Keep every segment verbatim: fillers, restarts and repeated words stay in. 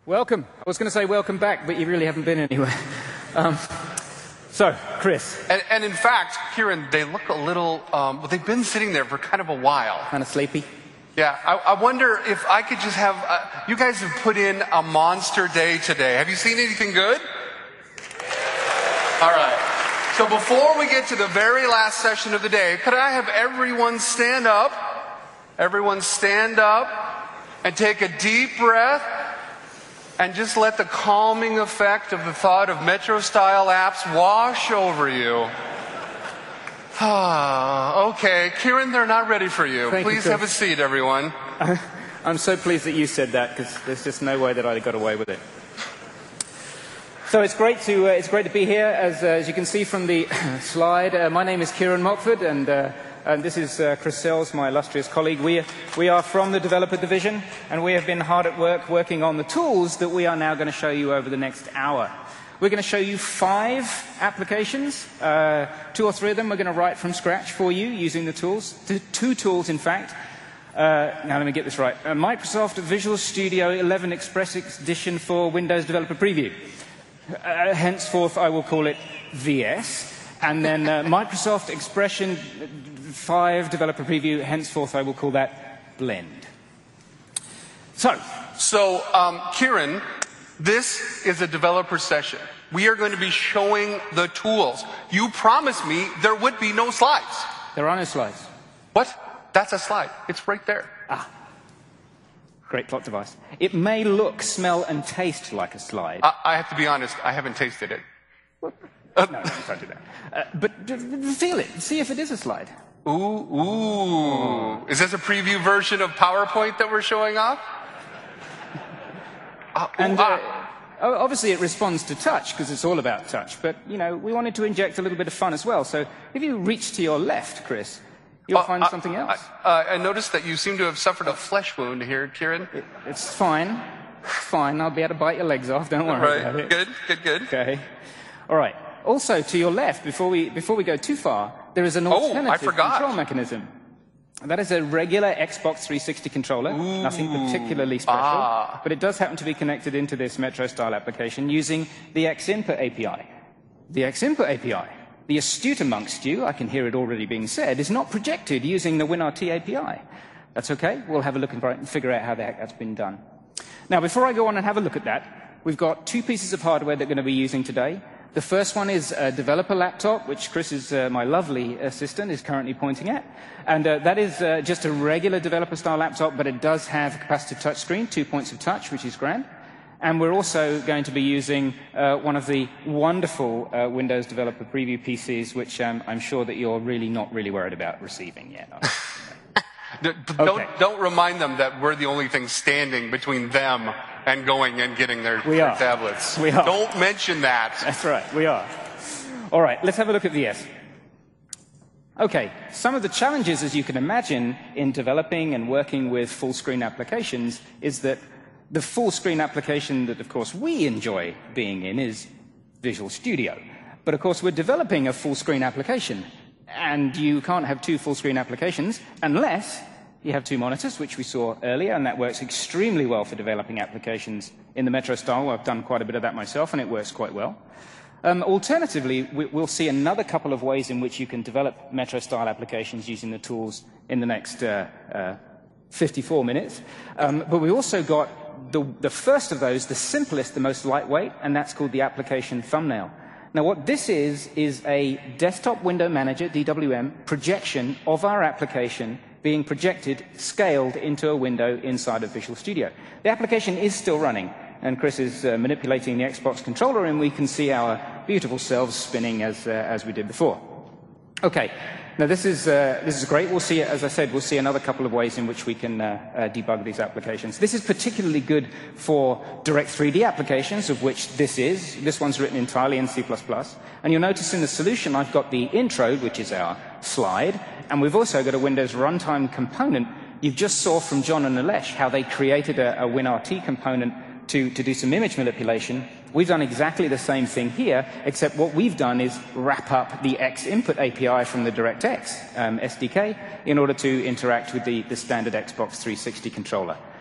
Welcome. I was going to say welcome back, but you really haven't been anywhere. Um, so, Chris. And, and in fact, Kieran, they look a little, um, well, they've been sitting there for kind of a while. Kind of sleepy. Yeah, I, I wonder if I could just have, uh, you guys have put in a monster day today. Have you seen anything good? All right. So before we get to the very last session of the day, could I have everyone stand up? Everyone stand up and take a deep breath and just let the calming effect of the thought of Metro-style apps wash over you. Ah, okay. Kieran, they're not ready for you. Thank Please you, have a seat, everyone. I'm so pleased that you said that, because there's just no way that I'd have got away with it. So it's great to, uh, it's great to be here. As, uh, as you can see from the slide, uh, my name is Kieran Mockford, and, uh, and this is uh, Chris Sells, my illustrious colleague. We, we are from the Developer Division, and we have been hard at work working on the tools that we are now going to show you over the next hour. We're going to show you five applications. Uh, two or three of them we're going to write from scratch for you using the tools. Two tools, in fact. Uh, now let me get this right. Uh, Microsoft Visual Studio eleven Express Edition for Windows Developer Preview. Uh, henceforth, I will call it V S. And then uh, Microsoft Expression five Developer Preview. Henceforth, I will call that Blend. So, so um, Kieran, this is a developer session. We are going to be showing the tools. You promised me there would be no slides. There are no slides. What? That's a slide. It's right there. Ah. Great plot device. It may look, smell, and taste like a slide. I, I have to be honest, I haven't tasted it. Uh, no, don't do that. Uh, but d d feel it. See if it is a slide. Ooh, ooh. Is this a preview version of PowerPoint that we're showing off? Uh, and ooh, uh, ah. obviously it responds to touch, because it's all about touch. But, you know, we wanted to inject a little bit of fun as well. So if you reach to your left, Chris, you'll uh, find uh, something else. Uh, I noticed that you seem to have suffered a flesh wound here, Kieran. It, it's fine. It's fine. I'll be able to bite your legs off. Don't worry right. about it. Good, good, good. Okay. All right. Also, to your left, before we, before we go too far, there is an Oh, I alternative forgot. control mechanism. That is a regular Xbox three sixty controller, Ooh. nothing particularly special, Ah. but it does happen to be connected into this Metro-style application using the Xinput A P I. The Xinput A P I, the astute amongst you, I can hear it already being said, is not projected using the WinRT A P I. That's okay. We'll have a look and figure out how the heck that's been done. Now, before I go on and have a look at that, we've got two pieces of hardware that we're going to be using today. The first one is a developer laptop, which Chris, is, uh, my lovely assistant, is currently pointing at. And uh, that is uh, just a regular developer-style laptop, but it does have a capacitive touchscreen, two points of touch, which is grand. And we're also going to be using uh, one of the wonderful uh, Windows Developer Preview P Cs, which um, I'm sure that you're really not really worried about receiving yet. Don't, Okay. don't remind them that we're the only thing standing between them and going and getting their, We their are. tablets. We are. Don't mention that. That's right, we are. All right, let's have a look at V S. Okay, some of the challenges, as you can imagine, in developing and working with full-screen applications is that the full-screen application that, of course, we enjoy being in is Visual Studio. But, of course, we're developing a full-screen application, and you can't have two full-screen applications unless you have two monitors, which we saw earlier, and that works extremely well for developing applications in the Metro style. I've done quite a bit of that myself, and it works quite well. Um, alternatively, we, we'll see another couple of ways in which you can develop Metro-style applications using the tools in the next uh, uh, fifty-four minutes. Um, but we also got the, the first of those, the simplest, the most lightweight, and that's called the application thumbnail. Now, what this is, is a desktop window manager, D W M, projection of our application being projected, scaled into a window inside of Visual Studio. The application is still running, and Chris is uh, manipulating the Xbox controller, and we can see our beautiful selves spinning as, uh, as we did before. Okay, now this is, uh, this is great. We'll see, as I said, we'll see another couple of ways in which we can uh, uh, debug these applications. This is particularly good for Direct three D applications, of which this is. This one's written entirely in C plus plus. And you'll notice in the solution I've got the intro, which is our slide, and we've also got a Windows runtime component. You just saw from John and Nilesh how they created a, a WinRT component to, to do some image manipulation. We've done exactly the same thing here, except what we've done is wrap up the Xinput A P I from the DirectX um, S D K in order to interact with the, the standard Xbox three sixty controller.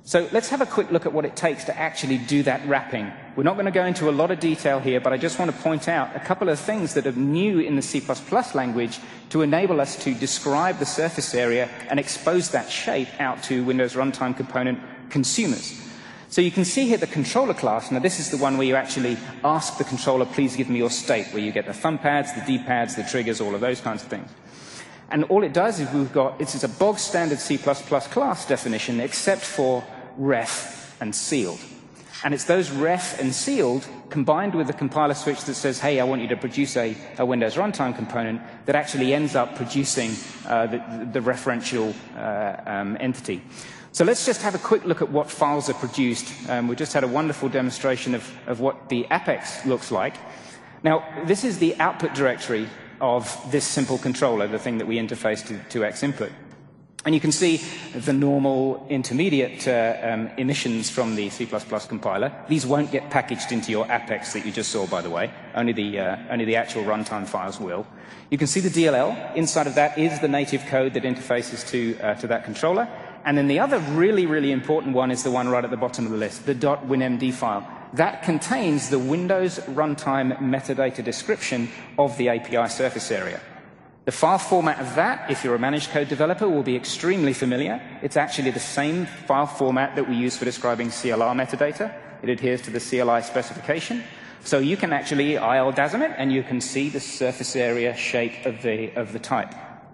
So let's have a quick look at what it takes to actually do that wrapping. We're not going to go into a lot of detail here, but I just want to point out a couple of things that are new in the C plus plus language to enable us to describe the surface area and expose that shape out to Windows Runtime Component consumers. So you can see here the controller class. Now this is the one where you actually ask the controller, please give me your state, where you get the thumb pads, the D-pads, the triggers, all of those kinds of things. And all it does is we've got, it's a bog standard C plus plus class definition except for ref and sealed. And it's those ref and sealed combined with the compiler switch that says, hey, I want you to produce a, a Windows Runtime Component that actually ends up producing uh, the, the referential uh, um, entity. So let's just have a quick look at what files are produced. Um, we just had a wonderful demonstration of, of what the Apex looks like. Now, this is the output directory of this simple controller, the thing that we interface to, to Xinput. And you can see the normal intermediate uh, um, emissions from the C plus plus compiler. These won't get packaged into your Apex that you just saw, by the way. Only the, uh, only the actual runtime files will. You can see the D L L. Inside of that is the native code that interfaces to, uh, to that controller. And then the other really, really important one is the one right at the bottom of the list, the .winmd file. That contains the Windows Runtime metadata description of the A P I surface area. The file format of that, if you're a managed code developer, will be extremely familiar. It's actually the same file format that we use for describing C L R metadata. It adheres to the C L I specification. So you can actually I L D A S M it, and you can see the surface area shape of the, of the type.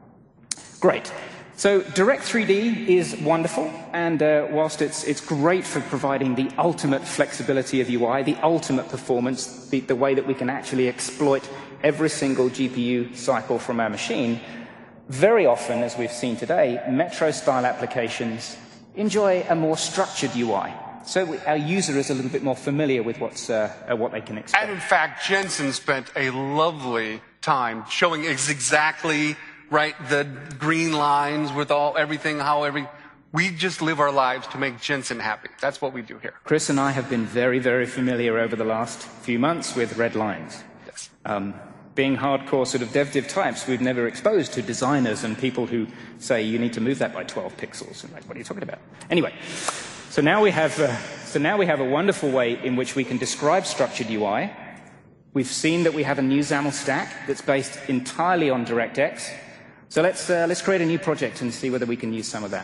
Great. So Direct three D is wonderful, and uh, whilst it's, it's great for providing the ultimate flexibility of U I, the ultimate performance, the, the way that we can actually exploit every single G P U cycle from our machine, very often, as we've seen today, Metro-style applications enjoy a more structured U I. So we, our user is a little bit more familiar with what's, uh, uh, what they can expect. And in fact, Jensen spent a lovely time showing us exactly, right, the green lines with all everything, how every... We just live our lives to make Jensen happy. That's what we do here. Chris and I have been very, very familiar over the last few months with red lines. Yes. Um, being hardcore sort of dev div types, we've never exposed to designers and people who say you need to move that by twelve pixels. And like, what are you talking about? Anyway, so now we have, uh, so now we have a wonderful way in which we can describe structured U I. We've seen that we have a new XAML stack that's based entirely on DirectX. So let's uh, let's create a new project and see whether we can use some of that.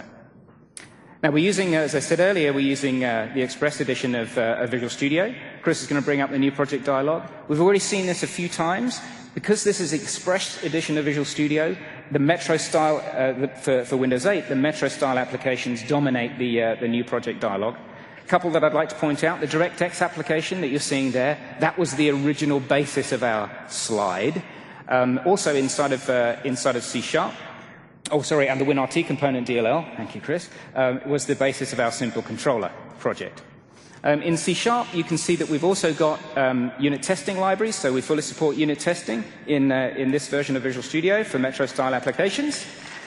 Now we're using, uh, as I said earlier, we're using uh, the Express edition of, uh, of Visual Studio. Chris is going to bring up the new project dialog. We've already seen this a few times. Because this is the Express edition of Visual Studio, the Metro style, uh, the, for, for Windows eight, the Metro style applications dominate the, uh, the new project dialog. A couple that I'd like to point out, the DirectX application that you're seeing there, that was the original basis of our slide. Um, also inside of, uh, inside of C Sharp, oh sorry, and the WinRT component D L L, thank you Chris, um, was the basis of our simple controller project. Um, in C Sharp, you can see that we've also got um, unit testing libraries, so we fully support unit testing in, uh, in this version of Visual Studio for Metro-style applications.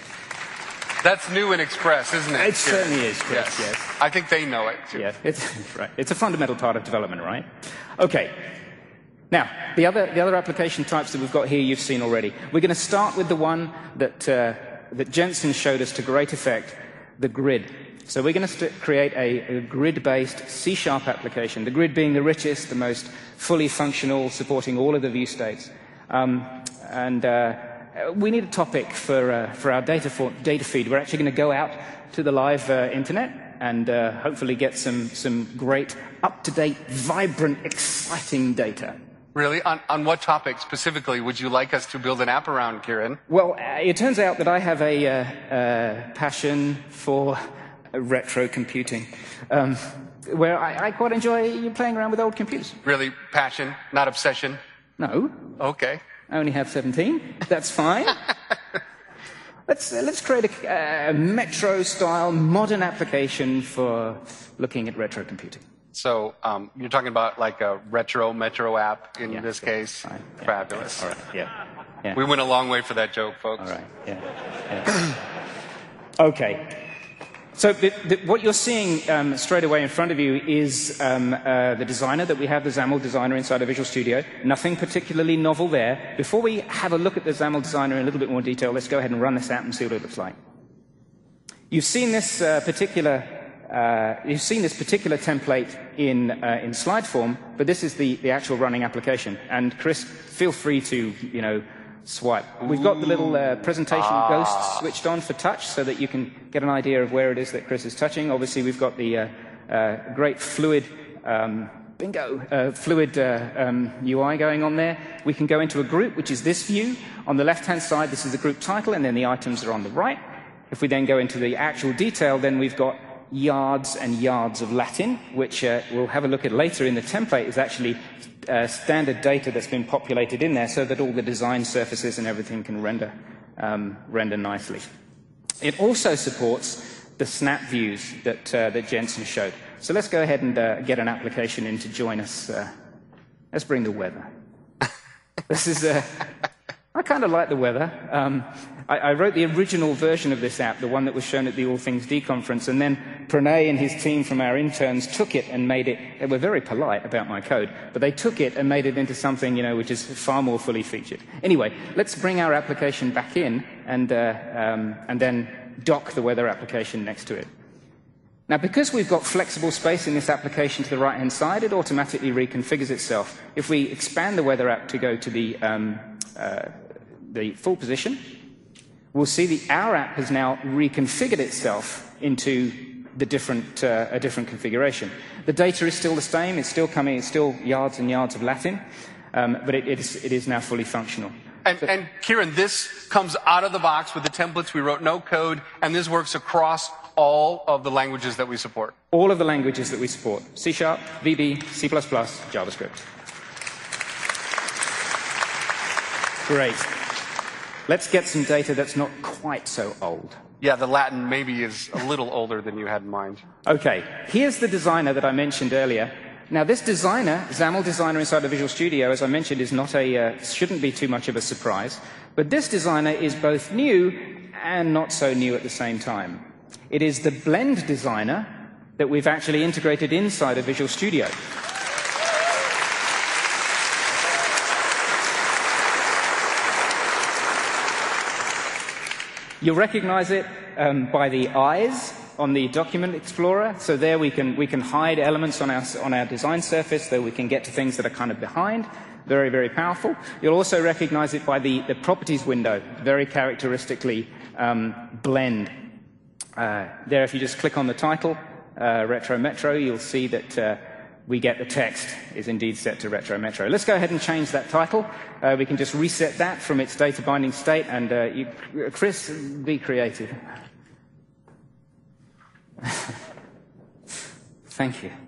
That's new in Express, isn't it? It certainly is, Chris, yes. yes. I think they know it, too. Yeah, it's, right. It's a fundamental part of development, right? Okay. Now, the other, the other application types that we've got here you've seen already. We're going to start with the one that, uh, that Jensen showed us to great effect, the grid. So we're going to create a, a grid-based C Sharp application, the grid being the richest, the most fully functional, supporting all of the view states. Um, and uh, we need a topic for, uh, for our data, for, data feed. We're actually going to go out to the live uh, internet and uh, hopefully get some, some great, up-to-date, vibrant, exciting data. Really? On, on what topic specifically would you like us to build an app around, Kieran? Well, uh, it turns out that I have a uh, uh, passion for retro computing, um, where I, I quite enjoy playing around with old computers. Really? Passion, not obsession? No. Okay. I only have seventeen. That's fine. let's, uh, let's create a, a Metro-style modern application for looking at retro computing. So um, you're talking about like a retro Metro app in yeah, this sure. case? Fine. Yeah. Fabulous. All right. Yeah. yeah. We went a long way for that joke, folks. All right. Yeah. yeah. Okay. So the, the, what you're seeing um, straight away in front of you is um, uh, the designer that we have, the XAML designer inside of Visual Studio. Nothing particularly novel there. Before we have a look at the XAML designer in a little bit more detail, let's go ahead and run this app and see what it looks like. You've seen this uh, particular uh, you've seen this particular template in, uh, in slide form, but this is the, the actual running application. And Chris, feel free to, you know, swipe. We've got the little uh, presentation ah. ghost switched on for touch so that you can get an idea of where it is that Chris is touching. Obviously, we've got the uh, uh, great fluid, um, bingo, uh, fluid uh, um, U I going on there. We can go into a group, which is this view. On the left-hand side, this is the group title, and then the items are on the right. If we then go into the actual detail, then we've got yards and yards of Latin, which uh, we'll have a look at later in the template, is actually uh, standard data that's been populated in there so that all the design surfaces and everything can render, um, render nicely. It also supports the snap views that, uh, that Jensen showed. So let's go ahead and uh, get an application in to join us. Uh, let's bring the weather. This is, uh, I kind of like the weather. Um, I, I wrote the original version of this app, the one that was shown at the All Things D conference, and then Pranay and his team from our interns took it and made it, they were very polite about my code, but they took it and made it into something, you know, which is far more fully featured. Anyway, let's bring our application back in and, uh, um, and then dock the weather application next to it. Now, because we've got flexible space in this application to the right-hand side, it automatically reconfigures itself. If we expand the weather app to go to the, um, uh, the full position, we'll see that our app has now reconfigured itself into the different, uh, a different configuration. The data is still the same. It's still coming. It's still yards and yards of Latin, um, but it, it, is, it is now fully functional. And, so, and Kieran, this comes out of the box with the templates. We wrote no code, and this works across all of the languages that we support. All of the languages that we support. C Sharp, V B, C plus plus, JavaScript. Great. Let's get some data that's not quite so old. Yeah, the Latin maybe is a little older than you had in mind. Okay, here's the designer that I mentioned earlier. Now, this designer, XAML designer inside the Visual Studio, as I mentioned, is not a, uh, shouldn't be too much of a surprise. But this designer is both new and not so new at the same time. It is the Blend designer that we've actually integrated inside of Visual Studio. You'll recognize it um, by the eyes on the Document Explorer. So there we can, we can hide elements on our, on our design surface, so we can get to things that are kind of behind. Very, very powerful. You'll also recognize it by the, the Properties window, very characteristically um, Blend. Uh, there, if you just click on the title, uh, Retro Metro, you'll see that uh, we get the text is indeed set to Retro Metro. Let's go ahead and change that title. Uh, we can just reset that from its data binding state, and uh, you, Chris, be creative. Thank you.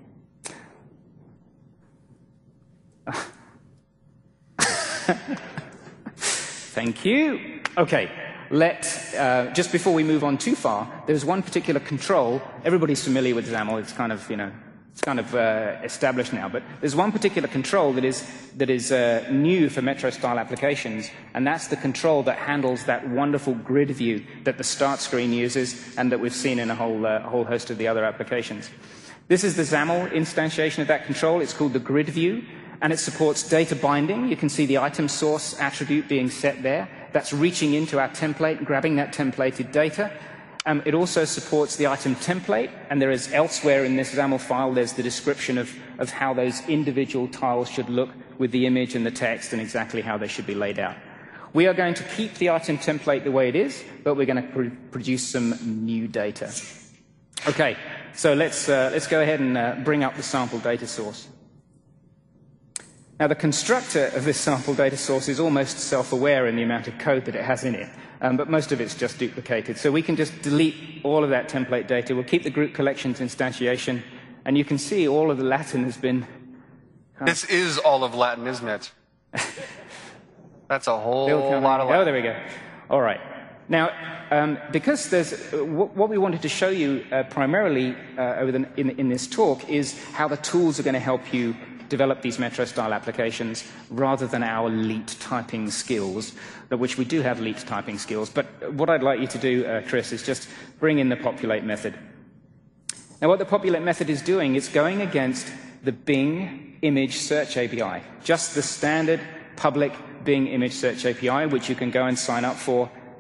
Thank you. Okay. Let, uh, just before we move on too far, there's one particular control. Everybody's familiar with XAML. It's kind of, you know, it's kind of uh, established now. But there's one particular control that is, that is uh, new for Metro-style applications, and that's the control that handles that wonderful grid view that the Start screen uses and that we've seen in a whole, uh, whole host of the other applications. This is the XAML instantiation of that control. It's called the grid view, and it supports data binding. You can see the item source attribute being set there. That's reaching into our template, grabbing that templated data. Um, it also supports the item template, and there is elsewhere in this XAML file, there's the description of, of how those individual tiles should look with the image and the text and exactly how they should be laid out. We are going to keep the item template the way it is, but we're going to pr produce some new data. Okay, so let's, uh, let's go ahead and uh, bring up the sample data source. Now, the constructor of this sample data source is almost self-aware in the amount of code that it has in it, um, but most of it's just duplicated. So we can just delete all of that template data. We'll keep the group collections instantiation, and you can see all of the Latin has been... This is all of Latin, isn't it? That's a whole lot of Latin. Oh, there we go. All right. Now, um, because there's, uh, what we wanted to show you uh, primarily uh, over the, in, in this talk is how the tools are going to help you develop these Metro-style applications rather than our leet typing skills, which we do have leet typing skills. But what I'd like you to do, uh, Chris, is just bring in the populate method. Now, what the populate method is doing is going against the Bing image search A P I, just the standard public Bing image search A P I, which you can go and sign up for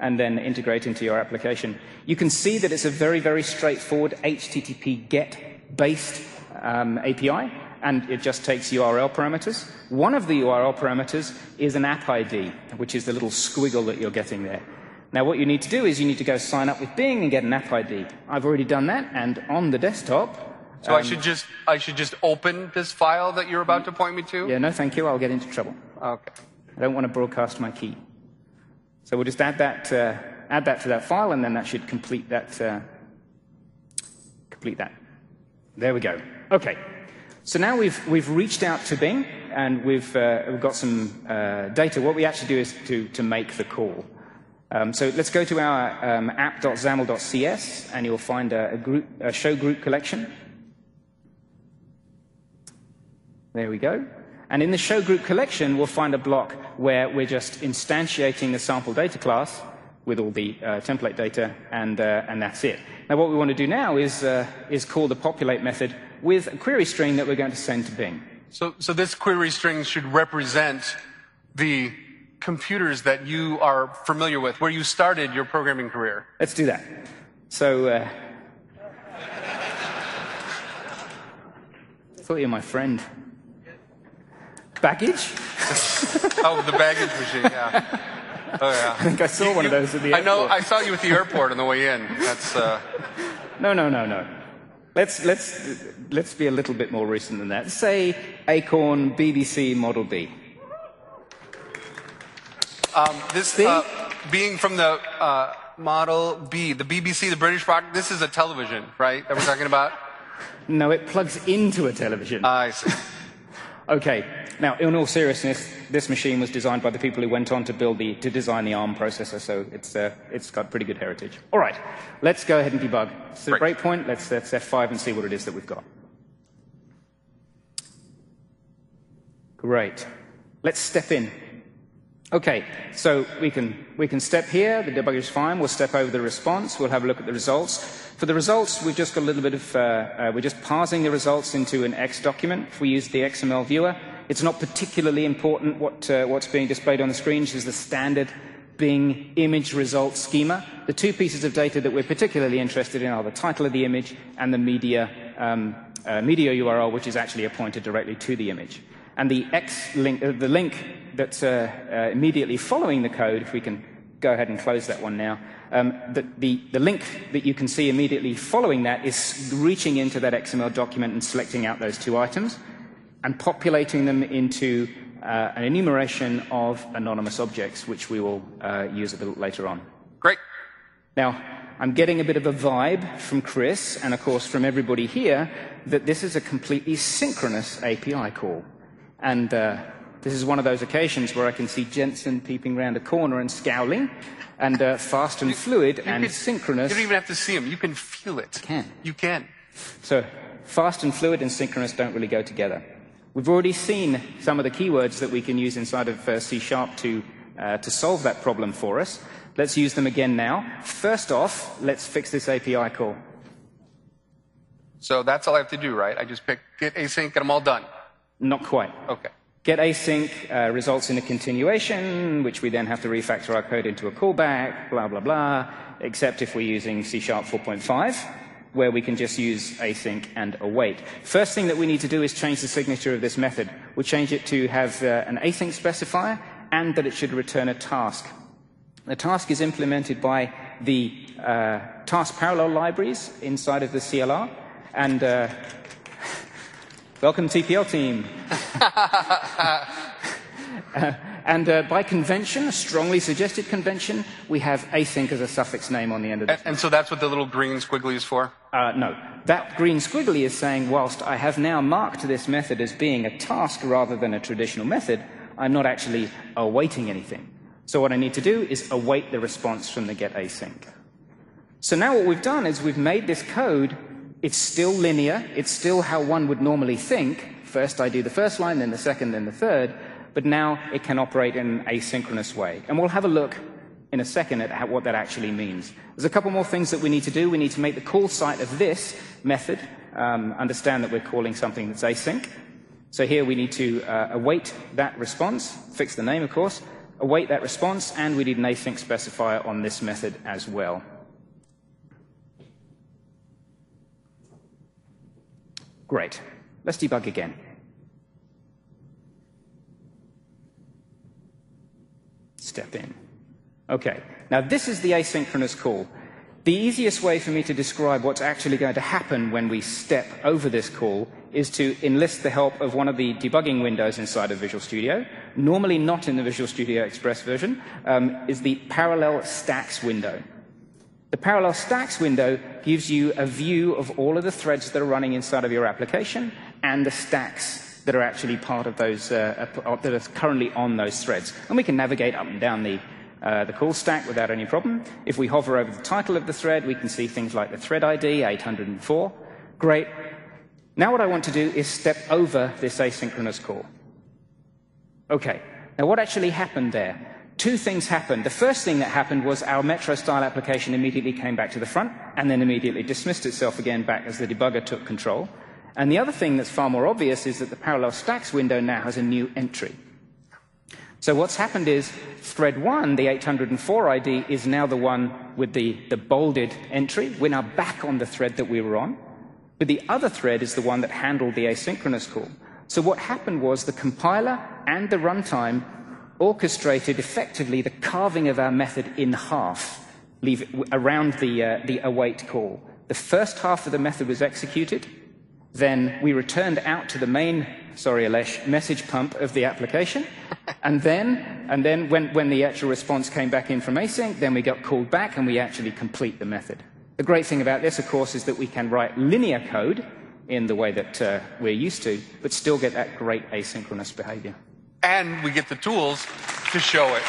and then integrate into your application. You can see that it's a very, very straightforward H T T P GET-based um, A P I, and it just takes U R L parameters. One of the U R L parameters is an app I D, which is the little squiggle that you're getting there. Now, what you need to do is you need to go sign up with Bing and get an app I D. I've already done that, and on the desktop... So um, I should just I should just open this file that you're about to point me to? Yeah, no, thank you. I'll get into trouble. Okay. I don't want to broadcast my key. So we'll just add that, uh, add that to that file, and then that should complete that. Uh, complete that. There we go. Okay. So now we've we've reached out to Bing, and we've uh, we've got some uh, data. What we actually do is to to make the call. Um, so let's go to our um, app dot xaml dot c s, and you'll find a, a group a show group collection. There we go. And in the show group collection, we'll find a block where we're just instantiating the sample data class with all the uh, template data, and, uh, and that's it. Now, what we want to do now is, uh, is call the populate method with a query string that we're going to send to Bing. So, so this query string should represent the computers that you are familiar with, where you started your programming career. Let's do that. So, uh, I thought you were my friend. Baggage? Oh, the baggage machine, yeah. Oh, yeah. I think I saw you, one you, of those at the I airport. know, I saw you at the airport on the way in. That's, uh... No, no, no, no. Let's, let's, let's be a little bit more recent than that. Say Acorn B B C Model B. Um, this, uh, being from the uh, Model B, the B B C, the British product, this is a television, right, that we're talking about? No, it plugs into a television. Uh, I see. Okay. Now, in all seriousness, this machine was designed by the people who went on to build the, to design the ARM processor, so it's, uh, it's got pretty good heritage. All right, let's go ahead and debug. It's a break point. Let's, let's F five and see what it is that we've got. Great. Let's step in. Okay, so we can, we can step here. The debugger is fine. We'll step over the response. We'll have a look at the results. For the results, we've just got a little bit of, uh, uh, we're just parsing the results into an X document. If we use the X M L viewer, it's not particularly important what, uh, what's being displayed on the screen. This is the standard Bing image result schema. The two pieces of data that we're particularly interested in are the title of the image and the media, um, uh, media U R L, which is actually a pointer directly to the image. And the X link, uh, the link that's uh, uh, immediately following the code, if we can go ahead and close that one now, um, the, the, the link that you can see immediately following that is reaching into that X M L document and selecting out those two items and populating them into uh, an enumeration of anonymous objects, which we will uh, use a little later on. Great. Now, I'm getting a bit of a vibe from Chris, and of course from everybody here, that this is a completely synchronous A P I call. And uh, this is one of those occasions where I can see Jensen peeping around a corner and scowling, and uh, fast and you, fluid you and can, synchronous. You don't even have to see him. You can feel it. You can. You can. So fast and fluid and synchronous don't really go together. We've already seen some of the keywords that we can use inside of uh, C Sharp to, uh, to solve that problem for us. Let's use them again now. First off, let's fix this A P I call. So that's all I have to do, right? I just pick get async, get them all done. Not quite. Okay. Get async uh, results in a continuation, which we then have to refactor our code into a callback, blah, blah, blah, except if we're using C Sharp four point five, where we can just use async and await. First thing that we need to do is change the signature of this method. We'll change it to have uh, an async specifier and that it should return a task. The task is implemented by the uh, task parallel libraries inside of the C L R. And uh, welcome, T P L team. uh, and uh, by convention, a strongly suggested convention, we have async as a suffix name on the end of it. And, and so that's what the little green squiggly is for? Uh, no. That green squiggly is saying, whilst I have now marked this method as being a task rather than a traditional method, I'm not actually awaiting anything. So what I need to do is await the response from the get async. So now what we've done is we've made this code. It's still linear. It's still how one would normally think. First I do the first line, then the second, then the third. But now it can operate in an asynchronous way. And we'll have a look in a second at how, what that actually means. There's a couple more things that we need to do. We need to make the call site of this method um, understand that we're calling something that's async. So here we need to uh, await that response, fix the name, of course, await that response, and we need an async specifier on this method as well. Great. Let's debug again. Step in. Okay. Now, this is the asynchronous call. The easiest way for me to describe what's actually going to happen when we step over this call is to enlist the help of one of the debugging windows inside of Visual Studio. Normally not in the Visual Studio Express version, um, is the Parallel Stacks window. The Parallel Stacks window gives you a view of all of the threads that are running inside of your application and the stacks that are actually part of those, uh, that are currently on those threads. And we can navigate up and down the Uh, the call stack without any problem. If we hover over the title of the thread, we can see things like the thread I D, eight hundred four. Great. Now what I want to do is step over this asynchronous call. Okay. Now what actually happened there? Two things happened. The first thing that happened was our Metro-style application immediately came back to the front and then immediately dismissed itself again back as the debugger took control. And the other thing that's far more obvious is that the Parallel Stacks window now has a new entry. So what's happened is thread one, the eight hundred four I D, is now the one with the, the bolded entry. We're now back on the thread that we were on. But the other thread is the one that handled the asynchronous call. So what happened was the compiler and the runtime orchestrated effectively the carving of our method in half, leave it around the, uh, the await call. The first half of the method was executed. Then we returned out to the main, sorry, Alesh, message pump of the application. And then, and then when, when the actual response came back in from async, then we got called back and we actually complete the method. The great thing about this, of course, is that we can write linear code in the way that uh, we're used to, but still get that great asynchronous behavior. And we get the tools to show it.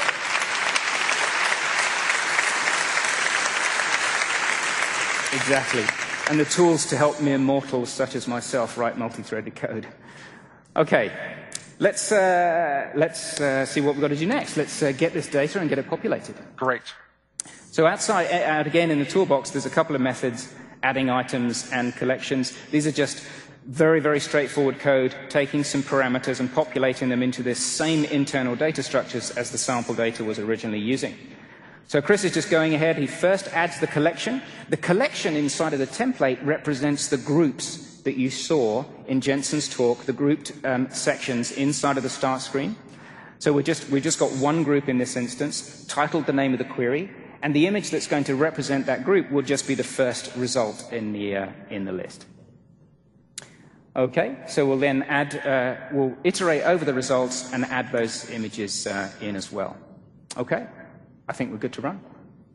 Exactly. And the tools to help mere mortals such as myself write multi-threaded code. Okay, let's, uh, let's uh, see what we've got to do next. Let's uh, get this data and get it populated. Great. So outside, out again in the toolbox, there's a couple of methods, adding items and collections. These are just very, very straightforward code, taking some parameters and populating them into this same internal data structures as the sample data was originally using. So Chris is just going ahead. He first adds the collection. The collection inside of the template represents the groups that you saw in Jensen's talk, the grouped um, sections inside of the start screen. So we're just, we've just got one group in this instance, titled the name of the query, and the image that's going to represent that group will just be the first result in the, uh, in the list. Okay, so we'll then add, uh, we'll iterate over the results and add those images uh, in as well. Okay? I think we're good to run.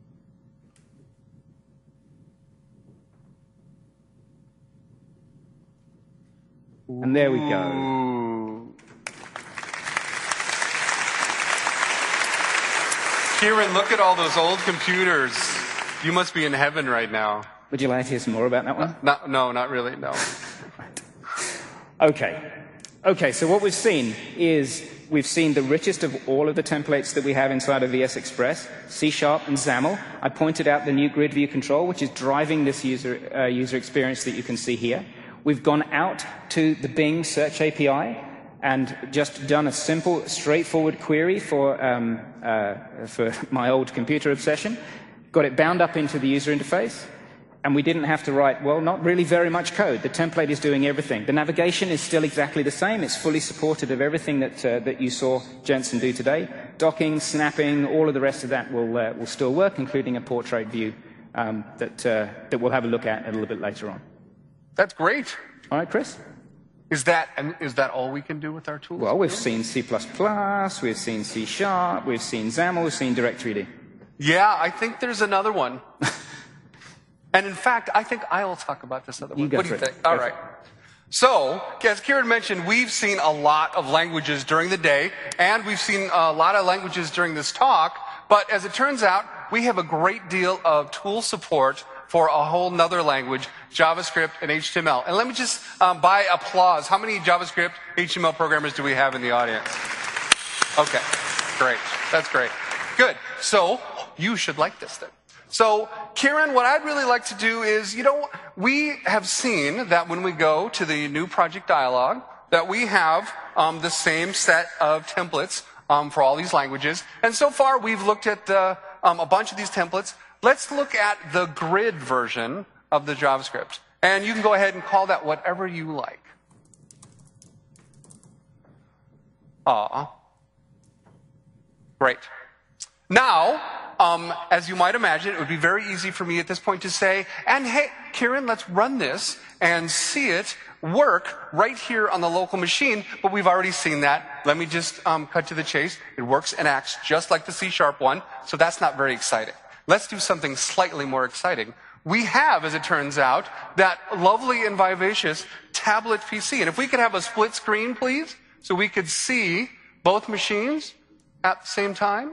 And there we go. Ooh. Kieran, look at all those old computers. You must be in heaven right now. Would you like to hear some more about that one? No, no, not really, no. Right. Okay. Okay, so what we've seen is we've seen the richest of all of the templates that we have inside of V S Express, C Sharp and XAML. I pointed out the new grid view control, which is driving this user, uh, user experience that you can see here. We've gone out to the Bing search A P I and just done a simple, straightforward query for, um, uh, for my old computer obsession, got it bound up into the user interface, and we didn't have to write, well, not really very much code. The template is doing everything. The navigation is still exactly the same. It's fully supported of everything that, uh, that you saw Jensen do today. Docking, snapping, all of the rest of that will, uh, will still work, including a portrait view um, that, uh, that we'll have a look at a little bit later on. That's great. All right, Chris? Is that, and is that all we can do with our tools? Well, we've seen C plus plus, we've seen C Sharp, we've seen XAML, we've seen Direct three D. Yeah, I think there's another one. And in fact, I think I'll talk about this other one. You go what do for you it. think? Go All for right. it. So, as Kieran mentioned, we've seen a lot of languages during the day, and we've seen a lot of languages during this talk, but as it turns out, we have a great deal of tool support for a whole nother language, JavaScript and H T M L. And let me just, um, by applause, how many JavaScript, H T M L programmers do we have in the audience? Okay, great. That's great. Good. So, you should like this then. So, Kieran, what I'd really like to do is, you know, we have seen that when we go to the new project dialog, that we have um, the same set of templates um, for all these languages. And so far, we've looked at uh, um, a bunch of these templates. Let's look at the grid version of the JavaScript. And you can go ahead and call that whatever you like. Ah, great. Now, um, as you might imagine, it would be very easy for me at this point to say, and hey, Kieran, let's run this and see it work right here on the local machine, but we've already seen that. Let me just um, cut to the chase. It works and acts just like the C Sharp one, so that's not very exciting. Let's do something slightly more exciting. We have, as it turns out, that lovely and vivacious tablet P C. And if we could have a split screen, please, so we could see both machines at the same time.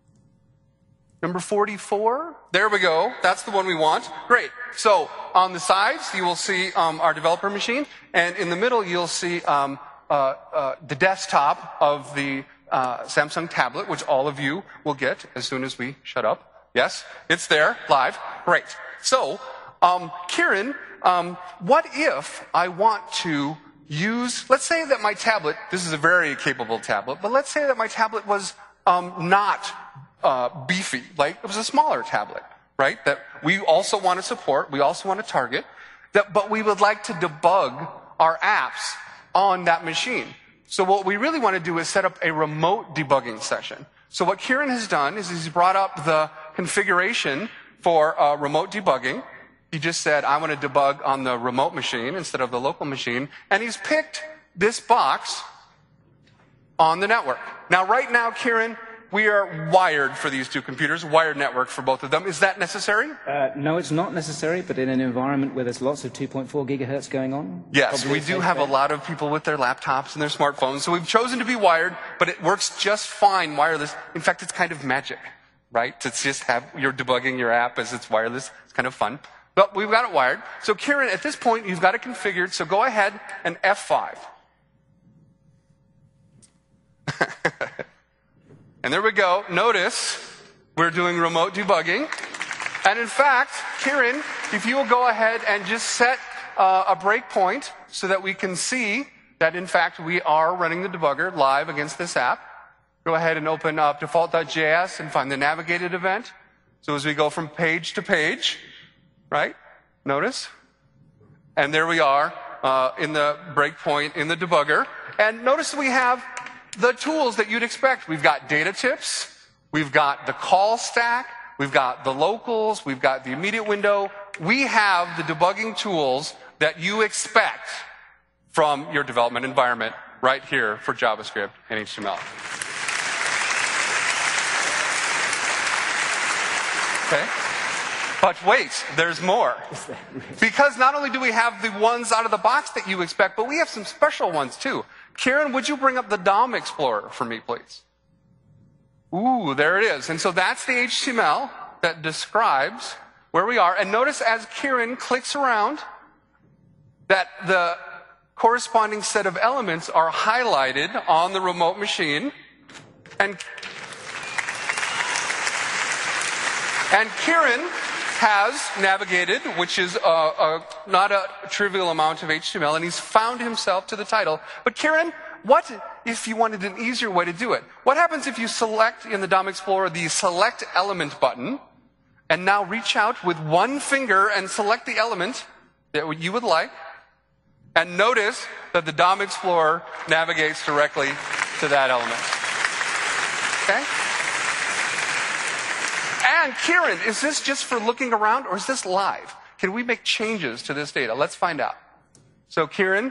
Number forty-four. There we go. That's the one we want. Great. So on the sides, you will see um, our developer machine. And in the middle, you'll see um, uh, uh, the desktop of the uh, Samsung tablet, which all of you will get as soon as we shut up. Yes, it's there, live. Great. So, um, Kieran, um, what if I want to use, let's say that my tablet, this is a very capable tablet, but let's say that my tablet was um, not uh, beefy, like it was a smaller tablet, right? That we also want to support, we also want to target, that, but we would like to debug our apps on that machine. So what we really want to do is set up a remote debugging session. So what Kieran has done is he's brought up the configuration for uh, remote debugging. He just said, I want to debug on the remote machine instead of the local machine. And he's picked this box on the network. Now, right now, Kieran, we are wired for these two computers, wired network for both of them. Is that necessary? Uh, no, it's not necessary, but in an environment where there's lots of two point four gigahertz going on? Yes, we do have a lot of people with their laptops and their smartphones, so we've chosen to be wired, but it works just fine wireless. In fact, it's kind of magic, right? To just have, you're debugging your app as it's wireless. It's kind of fun. But we've got it wired. So Kieran, at this point, you've got it configured, so go ahead and F five. And there we go. Notice we're doing remote debugging. And in fact, Kieran, if you will go ahead and just set uh, a breakpoint so that we can see that, in fact, we are running the debugger live against this app. Go ahead and open up default dot J S and find the navigated event. So as we go from page to page, right? Notice. And there we are uh, in the breakpoint in the debugger. And notice we have the tools that you'd expect. We've got data tips, we've got the call stack, we've got the locals, we've got the immediate window. We have the debugging tools that you expect from your development environment right here for JavaScript and H T M L. Okay? But wait, there's more. Because not only do we have the ones out of the box that you expect, but we have some special ones too. Kieran, would you bring up the D O M Explorer for me, please? Ooh, there it is. And so that's the H T M L that describes where we are. And notice as Kieran clicks around that the corresponding set of elements are highlighted on the remote machine. And, and Kieran has navigated, which is a, a, not a trivial amount of H T M L, and he's found himself to the title. But Kieran, what if you wanted an easier way to do it? What happens if you select in the D O M Explorer the Select Element button, and now reach out with one finger and select the element that you would like, and notice that the D O M Explorer navigates directly to that element. Okay? And Kieran, is this just for looking around, or is this live? Can we make changes to this data? Let's find out. So Kieran.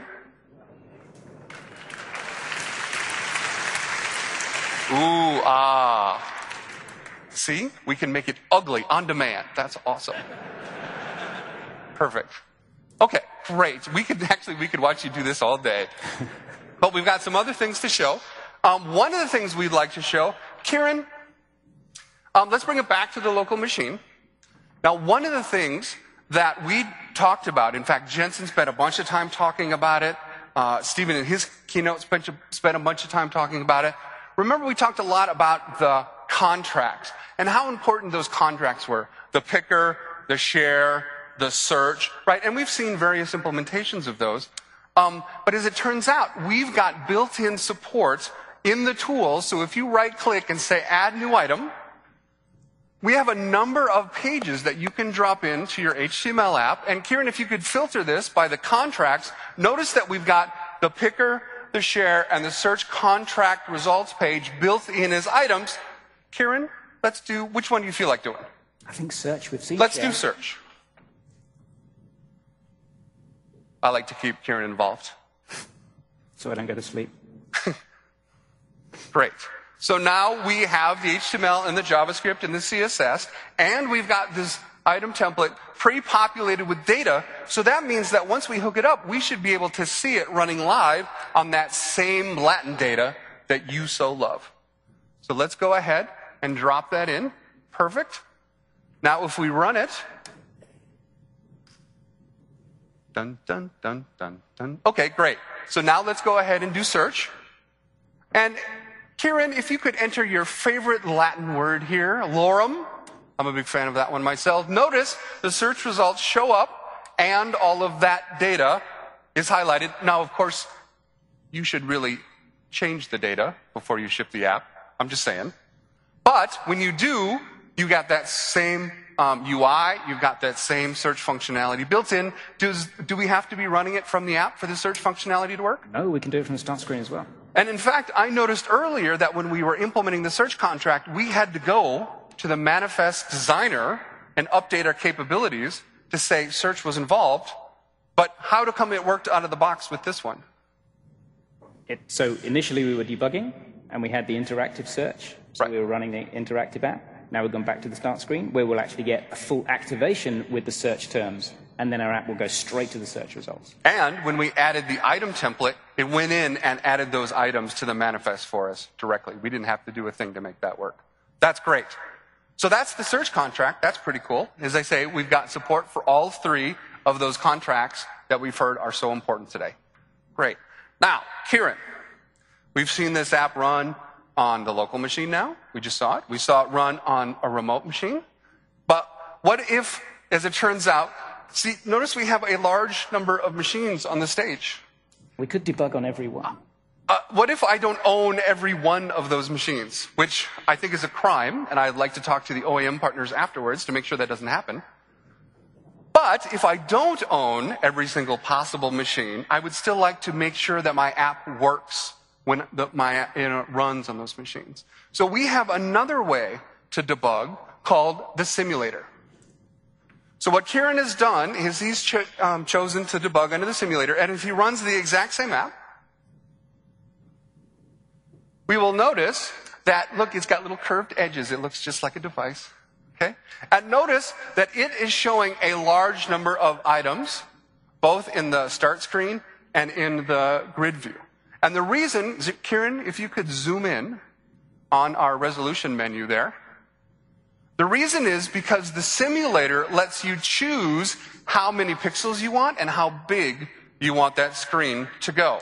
Ooh, ah. See? We can make it ugly on demand. That's awesome. Perfect. Okay, great. We could actually, we could watch you do this all day. But we've got some other things to show. Um, one of the things we'd like to show, Kieran, Um, let's bring it back to the local machine. Now, one of the things that we talked about, in fact, Jensen spent a bunch of time talking about it. Uh, Stephen, in his keynote, spent, spent a bunch of time talking about it. Remember, we talked a lot about the contracts and how important those contracts were. The picker, the share, the search, right? And we've seen various implementations of those. Um, but as it turns out, we've got built-in support in the tools. So if you right-click and say Add New Item, we have a number of pages that you can drop into your H T M L app. And Kieran, if you could filter this by the contracts, notice that we've got the picker, the share, and the search contract results page built in as items. Kieran, let's do, which one do you feel like doing? I think search with C. Let's do search. I like to keep Kieran involved. So I don't go to sleep. Great. So now we have the H T M L and the JavaScript and the C S S, and we've got this item template pre-populated with data. So that means that once we hook it up, we should be able to see it running live on that same Latin data that you so love. So let's go ahead and drop that in. Perfect. Now if we run it, dun, dun, dun, dun, dun. Okay, great. So now let's go ahead and do search. And Kieran, if you could enter your favorite Latin word here, lorem. I'm a big fan of that one myself. Notice the search results show up and all of that data is highlighted. Now, of course, you should really change the data before you ship the app. I'm just saying. But when you do, you got that same um, U I, you've got that same search functionality built in. Does, do we have to be running it from the app for the search functionality to work? No, we can do it from the start screen as well. And in fact, I noticed earlier that when we were implementing the search contract, we had to go to the manifest designer and update our capabilities to say search was involved. But how to come it worked out of the box with this one? It, so initially we were debugging, and we had the interactive search. So right. we were running the interactive app. Now we've gone back to the start screen, where we'll actually get a full activation with the search terms. And then our app will go straight to the search results. And when we added the item template, it went in and added those items to the manifest for us directly. We didn't have to do a thing to make that work. That's great. So that's the search contract. That's pretty cool. As I say, we've got support for all three of those contracts that we've heard are so important today. Great. Now, Kieran, we've seen this app run on the local machine now. We just saw it. We saw it run on a remote machine. But what if, as it turns out, see, notice we have a large number of machines on the stage. We could debug on every one. Uh, what if I don't own every one of those machines, which I think is a crime, and I'd like to talk to the O E M partners afterwards to make sure that doesn't happen. But if I don't own every single possible machine, I would still like to make sure that my app works when the, my app, you know, runs on those machines. So we have another way to debug called the simulator. So what Kieran has done is he's cho um, chosen to debug under the simulator, and if he runs the exact same app, we will notice that, look, it's got little curved edges. It looks just like a device. Okay? And notice that it is showing a large number of items, both in the start screen and in the grid view. And the reason, Kieran, if you could zoom in on our resolution menu there, the reason is because the simulator lets you choose how many pixels you want and how big you want that screen to go.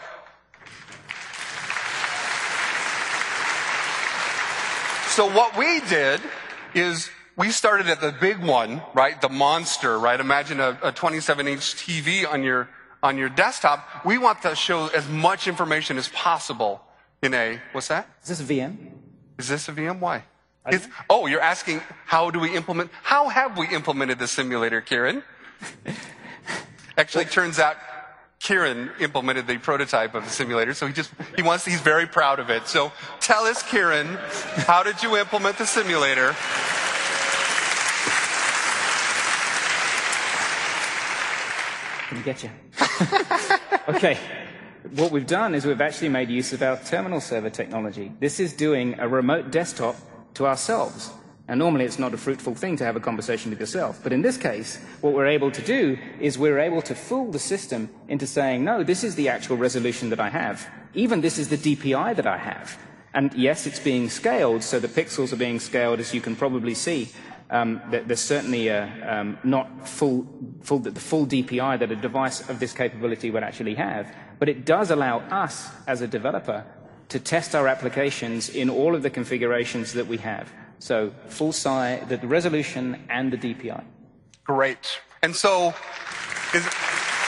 So what we did is we started at the big one, right? The monster, right? Imagine a, a twenty-seven inch T V on your, on your desktop. We want to show as much information as possible in a, what's that? Is this a V M? Is this a V M? Why? It's, oh, you're asking how do we implement, how have we implemented the simulator, Kieran? Actually, it turns out Kieran implemented the prototype of the simulator, so he just, he wants, he's very proud of it. So tell us, Kieran, how did you implement the simulator? Can get you. Okay. What we've done is we've actually made use of our terminal server technology. This is doing a remote desktop to ourselves. And normally it's not a fruitful thing to have a conversation with yourself. But in this case, what we're able to do is we're able to fool the system into saying, no, this is the actual resolution that I have. Even this is the D P I that I have. And yes, it's being scaled, so the pixels are being scaled, as you can probably see. Um, there's certainly a, um, not full, full, the full D P I that a device of this capability would actually have. But it does allow us, as a developer, to test our applications in all of the configurations that we have. So full size, the resolution, and the D P I. Great. And so is,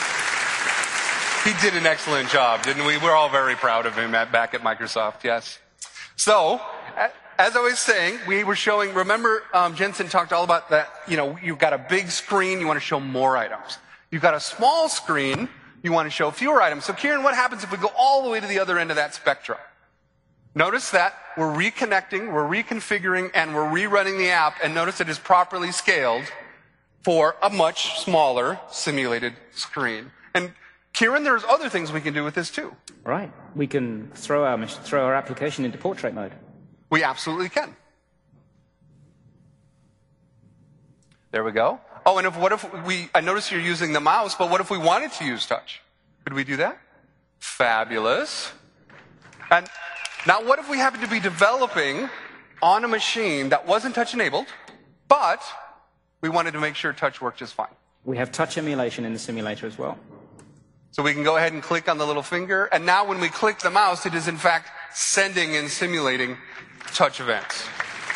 he did an excellent job, didn't we? We're all very proud of him at, back at Microsoft, yes. So, as I was saying, we were showing, remember um, Jensen talked all about that, you know, you've got a big screen, you want to show more items. You've got a small screen, you want to show fewer items. So Kieran, what happens if we go all the way to the other end of that spectrum? Notice that we're reconnecting, we're reconfiguring, and we're rerunning the app, and notice it is properly scaled for a much smaller simulated screen. And Kieran, there's other things we can do with this too. Right. We can throw our, throw our application into portrait mode. We absolutely can. There we go. Oh, and if, what if we, I notice you're using the mouse, but what if we wanted to use touch? Could we do that? Fabulous. And now what if we happened to be developing on a machine that wasn't touch enabled, but we wanted to make sure touch worked just fine? We have touch emulation in the simulator as well. So we can go ahead and click on the little finger, and now when we click the mouse, it is in fact sending and simulating touch events.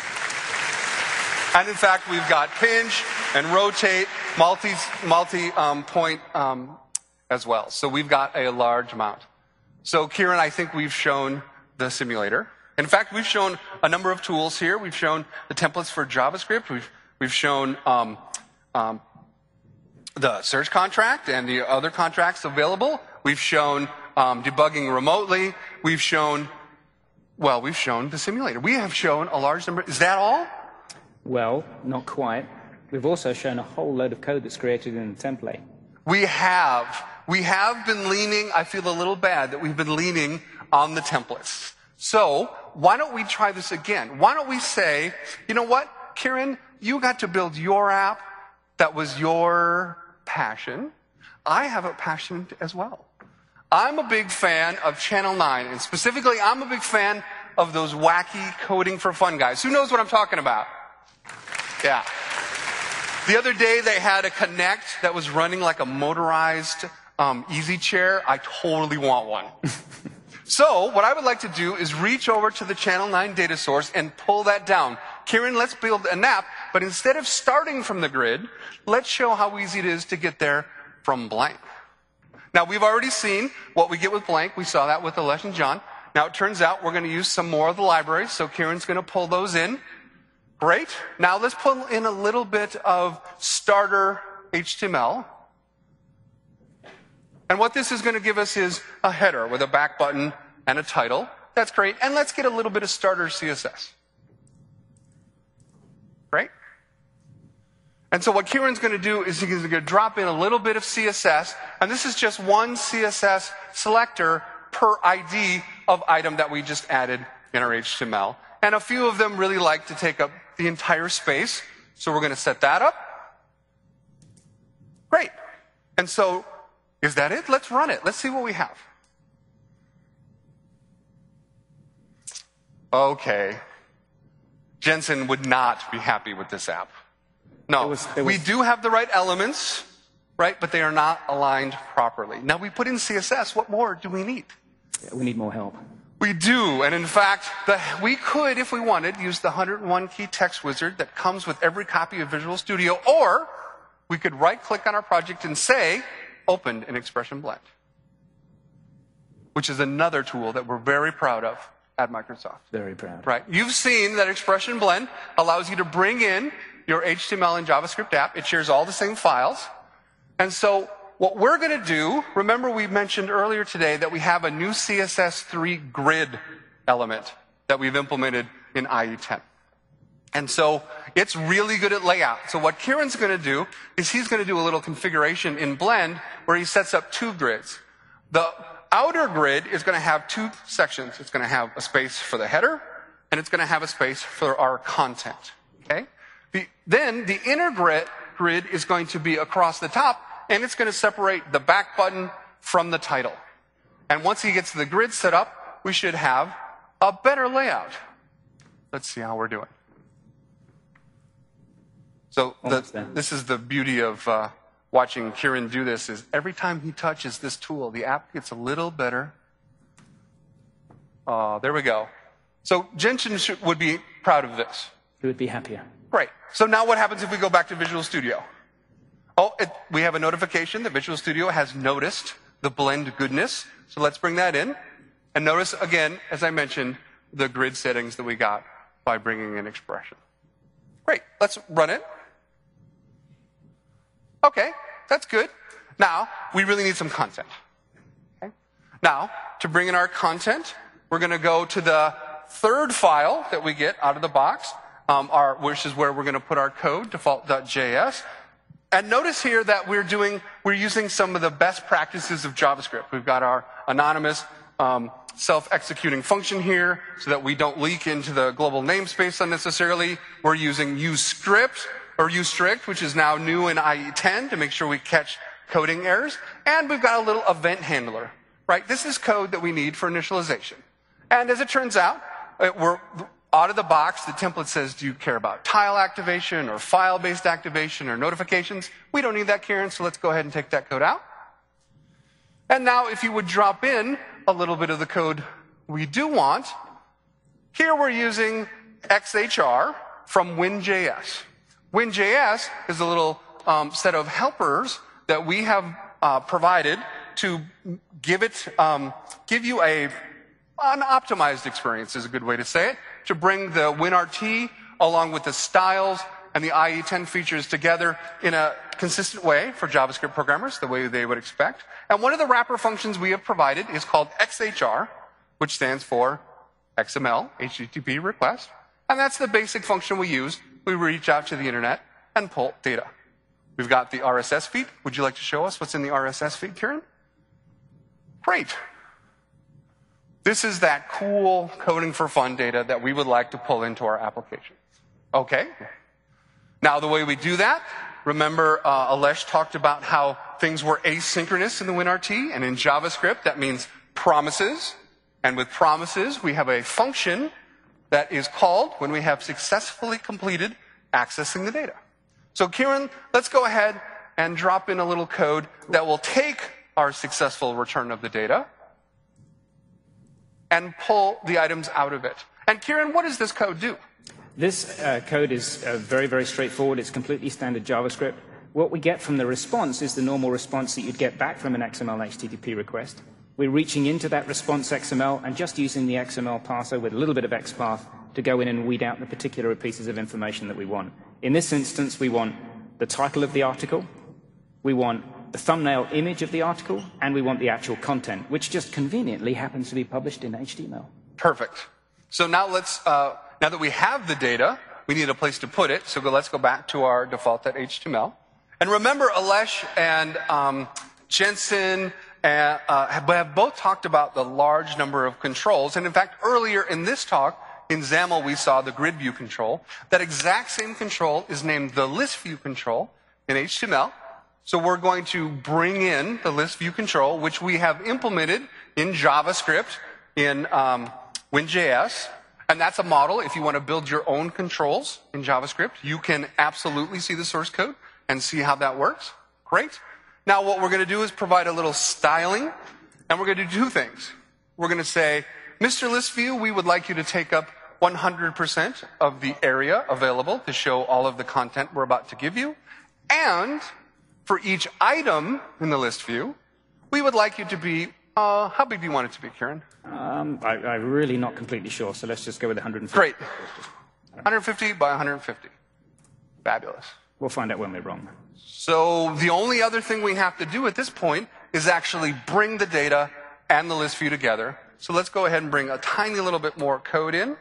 And in fact, we've got pinch and rotate, multi, multi um, point um, as well. So we've got a large amount. So Kieran, I think we've shown the simulator. In fact, we've shown a number of tools here. We've shown the templates for JavaScript. We've, we've shown um, um, the search contract and the other contracts available. We've shown um, debugging remotely. We've shown, well, we've shown the simulator. We have shown a large number. Is that all? Well, not quite. We've also shown a whole load of code that's created in the template. We have. We have been leaning, I feel a little bad that we've been leaning on the templates. So, why don't we try this again? Why don't we say, you know what, Kieran, you got to build your app. That was your passion. I have a passion as well. I'm a big fan of Channel nine, and specifically, I'm a big fan of those wacky coding for fun guys. Who knows what I'm talking about? Yeah. The other day, they had a Connect that was running like a motorized um, easy chair. I totally want one. So, what I would like to do is reach over to the Channel nine data source and pull that down. Kieran, let's build an app, but instead of starting from the grid, let's show how easy it is to get there from blank. Now, we've already seen what we get with blank. We saw that with Alesh and John. Now, it turns out we're going to use some more of the library, so Kieran's going to pull those in. Great. Now, let's pull in a little bit of starter H T M L. And what this is going to give us is a header with a back button and a title. That's great. And let's get a little bit of starter C S S. Right? And so what Kieran's going to do is he's going to drop in a little bit of C S S, and this is just one C S S selector per I D of item that we just added in our H T M L. And a few of them really like to take up the entire space, so we're going to set that up. Great. And so, is that it? Let's run it. Let's see what we have. Okay. Jensen would not be happy with this app. No, There was, there was... we do have the right elements, right? But they are not aligned properly. Now, we put in C S S. What more do we need? Yeah, we need more help. We do. And in fact, the, we could, if we wanted, use the one hundred one key text wizard that comes with every copy of Visual Studio, or we could right-click on our project and say, open in Expression Blend, which is another tool that we're very proud of at Microsoft. Very proud. Right. You've seen that Expression Blend allows you to bring in your H T M L and JavaScript app. It shares all the same files. And so what we're going to do, remember we mentioned earlier today that we have a new C S S three grid element that we've implemented in I E ten. And so it's really good at layout. So what Kieran's going to do is he's going to do a little configuration in Blend where he sets up two grids. The outer grid is going to have two sections. It's going to have a space for the header, and it's going to have a space for our content. Okay? The, then the inner grid, grid is going to be across the top, and it's going to separate the back button from the title. And once he gets the grid set up, we should have a better layout. Let's see how we're doing. So the, this is the beauty of uh, watching Kieran do this, is every time he touches this tool, the app gets a little better. Uh, there we go. So Jensen should, would be proud of this. He would be happier. Great. So now what happens if we go back to Visual Studio? Oh, it, we have a notification that Visual Studio has noticed the blend goodness. So let's bring that in. And notice, again, as I mentioned, the grid settings that we got by bringing in expression. Great, let's run it. Okay, that's good. Now, we really need some content. Okay? Now, to bring in our content, we're going to go to the third file that we get out of the box, um, our, which is where we're going to put our code, default.js. And notice here that we're doing, we're using some of the best practices of JavaScript. We've got our anonymous um, self-executing function here so that we don't leak into the global namespace unnecessarily. We're using useScript or useStrict, which is now new in I E ten to make sure we catch coding errors. And we've got a little event handler, right? This is code that we need for initialization. And as it turns out, it, we're out of the box, the template says, do you care about tile activation or file-based activation or notifications? We don't need that, Kieran, so let's go ahead and take that code out. And now if you would drop in a little bit of the code we do want, here we're using X H R from WinJS. WinJS is a little um, set of helpers that we have uh, provided to give it, um, give you a an optimized experience is a good way to say it, to bring the WinRT along with the styles and the I E ten features together in a consistent way for JavaScript programmers, the way they would expect. And one of the wrapper functions we have provided is called X H R, which stands for X M L, H T T P request. And that's the basic function we use. We reach out to the internet and pull data. We've got the R S S feed. Would you like to show us what's in the R S S feed, Kieran? Great. This is that cool coding for fun data that we would like to pull into our application. Okay. Now, the way we do that, remember uh, Alesh talked about how things were asynchronous in the WinRT, and in JavaScript, that means promises. And with promises, we have a function that is called when we have successfully completed accessing the data. So, Kieran, let's go ahead and drop in a little code that will take our successful return of the data and pull the items out of it. And Kieran, what does this code do? This uh, code is uh, very, very straightforward. It's completely standard JavaScript. What we get from the response is the normal response that you'd get back from an X M L H T T P request. We're reaching into that response X M L and just using the X M L parser with a little bit of XPath to go in and weed out the particular pieces of information that we want. In this instance, we want the title of the article, we want the thumbnail image of the article, and we want the actual content, which just conveniently happens to be published in H T M L. Perfect. So now let's, uh, now that we have the data, we need a place to put it. So go, let's go back to our default.html. And remember, Alesh and um, Jensen uh, uh, have, have both talked about the large number of controls. And in fact, earlier in this talk, in XAML, we saw the grid view control. That exact same control is named the list view control in H T M L. So we're going to bring in the list view control, which we have implemented in JavaScript in um, WinJS. And that's a model. If you want to build your own controls in JavaScript, you can absolutely see the source code and see how that works. Great. Now what we're going to do is provide a little styling, and we're going to do two things. We're going to say, Mister List View, we would like you to take up one hundred percent of the area available to show all of the content we're about to give you. And for each item in the list view, we would like you to be, uh, how big do you want it to be, Kieran? Um, I, I'm really not completely sure, so let's just go with one hundred fifty. Great. one hundred fifty by one hundred fifty. Fabulous. We'll find out when we're wrong. So the only other thing we have to do at this point is actually bring the data and the list view together. So let's go ahead and bring a tiny little bit more code in.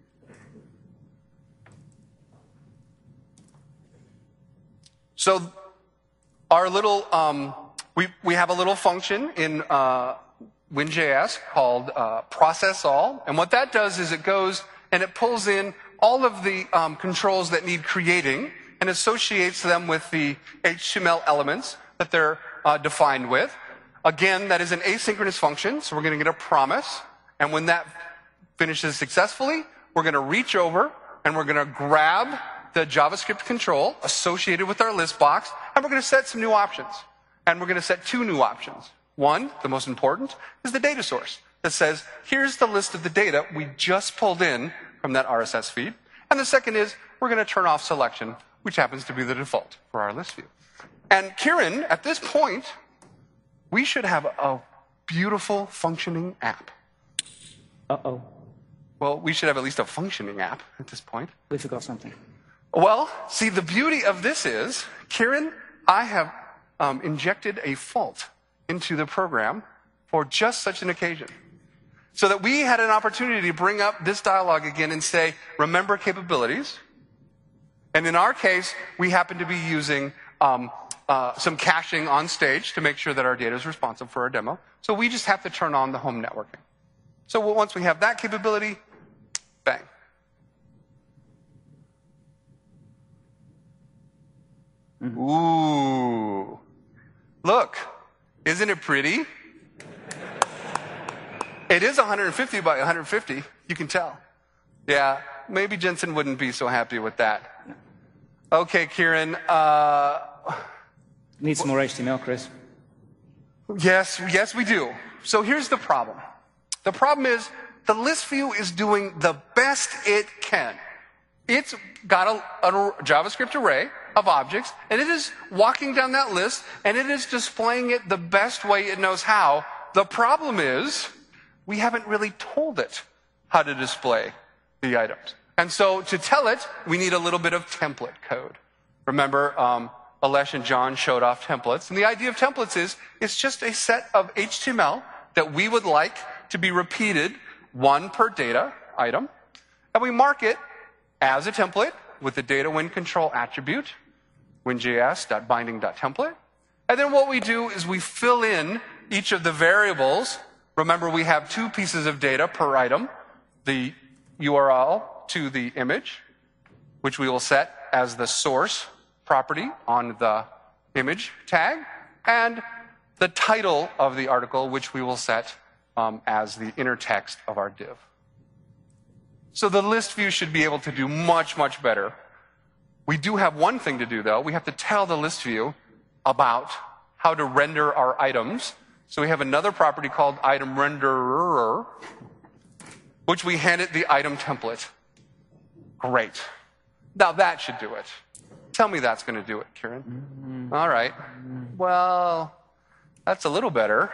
So our little, um, we, we have a little function in uh, WinJS called uh, process all. And what that does is it goes and it pulls in all of the um, controls that need creating and associates them with the H T M L elements that they're uh, defined with. Again, that is an asynchronous function, so we're going to get a promise. And when that finishes successfully, we're going to reach over and we're going to grab the JavaScript control associated with our list box, and we're going to set some new options. And we're going to set two new options. One, the most important, is the data source that says, here's the list of the data we just pulled in from that R S S feed. And the second is, we're going to turn off selection, which happens to be the default for our list view. And Kieran, at this point, we should have a beautiful functioning app. Uh-oh. Well, we should have at least a functioning app at this point. We forgot something. Well, see, the beauty of this is, Kieran, I have um, injected a fault into the program for just such an occasion. So that we had an opportunity to bring up this dialogue again and say, remember capabilities. And in our case, we happen to be using um, uh, some caching on stage to make sure that our data is responsive for our demo. So we just have to turn on the home networking. So once we have that capability, bang. Mm-hmm. Ooh. Look, isn't it pretty? It is one hundred fifty by one hundred fifty, you can tell. Yeah, maybe Jensen wouldn't be so happy with that. Okay, Kieran. Uh, Need some more H T M L, Chris. Yes, yes, we do. So here's the problem. The problem is the list view is doing the best it can. It's got a, a JavaScript array of objects, and it is walking down that list, and it is displaying it the best way it knows how. The problem is we haven't really told it how to display the items. And so to tell it, we need a little bit of template code. Remember, um, Alesh and John showed off templates. And the idea of templates is it's just a set of H T M L that we would like to be repeated, one per data item. And we mark it as a template with the data when control attribute, winjs.binding.template. And then what we do is we fill in each of the variables. Remember, we have two pieces of data per item, the U R L to the image, which we will set as the source property on the image tag, and the title of the article, which we will set um, as the inner text of our div. So the list view should be able to do much, much better. We do have one thing to do, though. We have to tell the list view about how to render our items. So we have another property called item renderer, which we hand it the item template. Great. Now that should do it. Tell me that's going to do it, Kieran. Mm-hmm. All right. Well, that's a little better.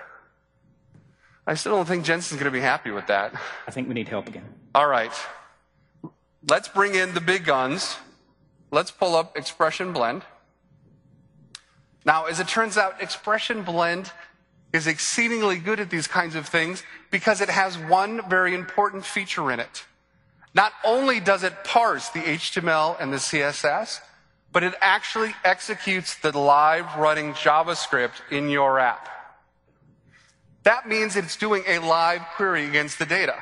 I still don't think Jensen's going to be happy with that. I think we need help again. All right. Let's bring in the big guns. Let's pull up Expression Blend. Now, as it turns out, Expression Blend is exceedingly good at these kinds of things because it has one very important feature in it. Not only does it parse the H T M L and the C S S, but it actually executes the live running JavaScript in your app. That means it's doing a live query against the data.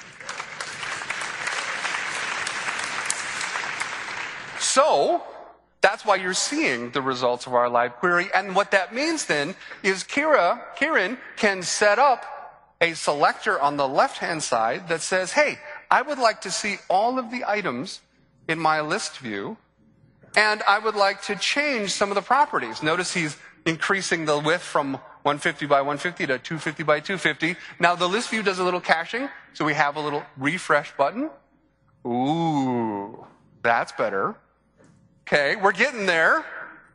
So, that's why you're seeing the results of our live query. And what that means then is Kira, Kieran can set up a selector on the left-hand side that says, hey, I would like to see all of the items in my list view, and I would like to change some of the properties. Notice he's increasing the width from one fifty by one fifty to two fifty by two fifty. Now the list view does a little caching, so we have a little refresh button. Ooh, that's better. Okay, we're getting there.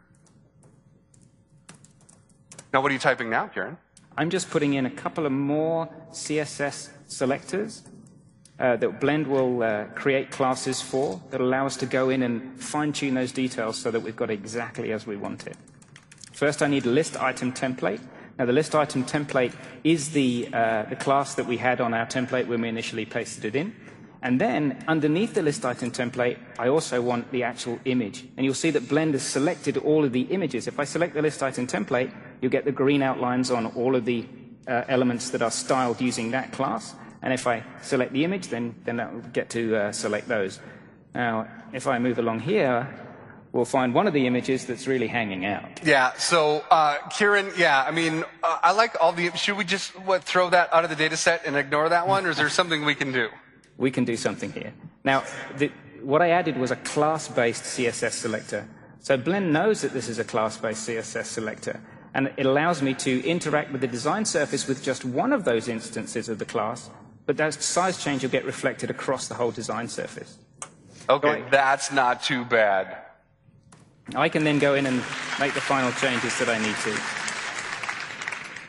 Now what are you typing now, Kieran? I'm just putting in a couple of more C S S selectors uh, that Blend will uh, create classes for that allow us to go in and fine-tune those details so that we've got exactly as we want it. First, I need a list item template. Now, the list item template is the, uh, the class that we had on our template when we initially pasted it in. And then, underneath the list item template, I also want the actual image. And you'll see that Blend has selected all of the images. If I select the list item template, you'll get the green outlines on all of the uh, elements that are styled using that class. And if I select the image, then, then that will get to uh, select those. Now, if I move along here, we'll find one of the images that's really hanging out. Yeah, so, uh, Kieran, yeah, I mean, uh, I like all the, should we just what, throw that out of the data set and ignore that one, or is there something we can do? We can do something here. Now, the, what I added was a class-based C S S selector. So Blend knows that this is a class-based C S S selector, and it allows me to interact with the design surface with just one of those instances of the class, but that size change will get reflected across the whole design surface. Okay, so that's not too bad. I can then go in and make the final changes that I need to.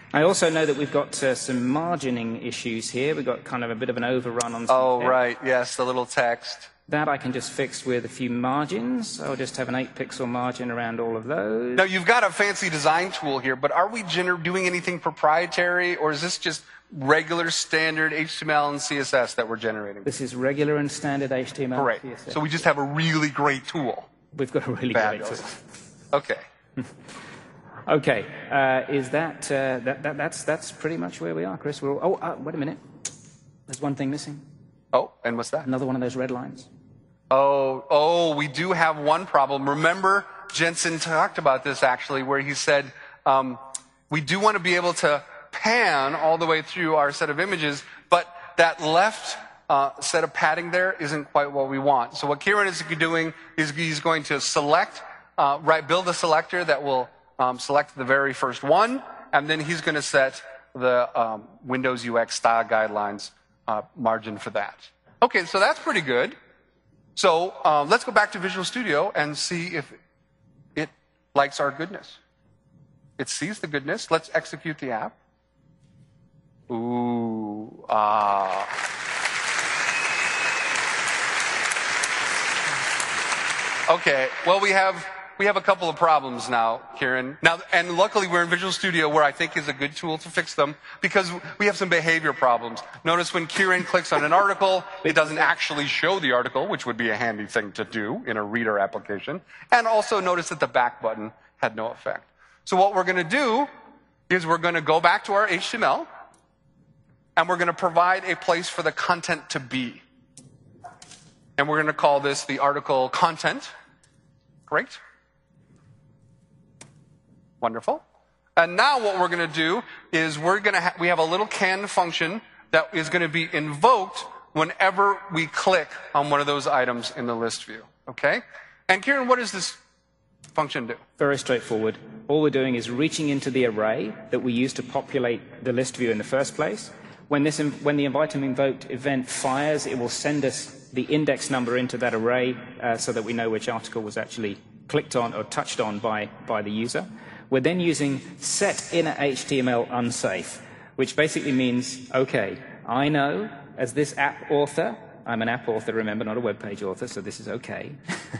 I also know that we've got uh, some margining issues here. We've got kind of a bit of an overrun on some Oh, text. right. Yes, the little text. That I can just fix with a few margins. I'll just have an eight pixel margin around all of those. Now, you've got a fancy design tool here, but are we gener- doing anything proprietary, or is this just regular standard H T M L and C S S that we're generating? This is regular and standard H T M L. Correct. C S S. So we just have a really great tool. We've got a really Fabulous. great tool. Okay. Okay, uh, is that, uh, that, that that's that's pretty much where we are, Chris? We're all, oh, uh, wait a minute. There's one thing missing. Oh, and what's that? Another one of those red lines. Oh, oh, we do have one problem. Remember, Jensen talked about this actually, where he said um, we do want to be able to pan all the way through our set of images, but that left uh, set of padding there isn't quite what we want. So what Kieran is doing is he's going to select, uh, right, build a selector that will um, select the very first one, and then he's going to set the um, Windows U X style guidelines uh, margin for that. Okay, so that's pretty good. So um, let's go back to Visual Studio and see if it likes our goodness. It sees the goodness. Let's execute the app. Ooh, ah. Okay, well, we have we have a couple of problems now, Kieran. Now, and luckily we're in Visual Studio, where I think is a good tool to fix them, because we have some behavior problems. Notice when Kieran clicks on an article, it doesn't actually show the article, which would be a handy thing to do in a reader application. And also notice that the back button had no effect. So what we're going to do is we're going to go back to our H T M L, and we're going to provide a place for the content to be. And we're going to call this the article content. Great. Wonderful. And now what we're going to do is we're going to ha- we have a little can function that is going to be invoked whenever we click on one of those items in the list view. Okay? And Kieran, what does this function do? Very straightforward. All we're doing is reaching into the array that we used to populate the list view in the first place. When, this, when the invite and invoked event fires, it will send us the index number into that array uh, so that we know which article was actually clicked on or touched on by, by the user. We're then using set inner H T M L unsafe, which basically means, okay, I know as this app author, I'm an app author, remember, not a web page author, so this is okay,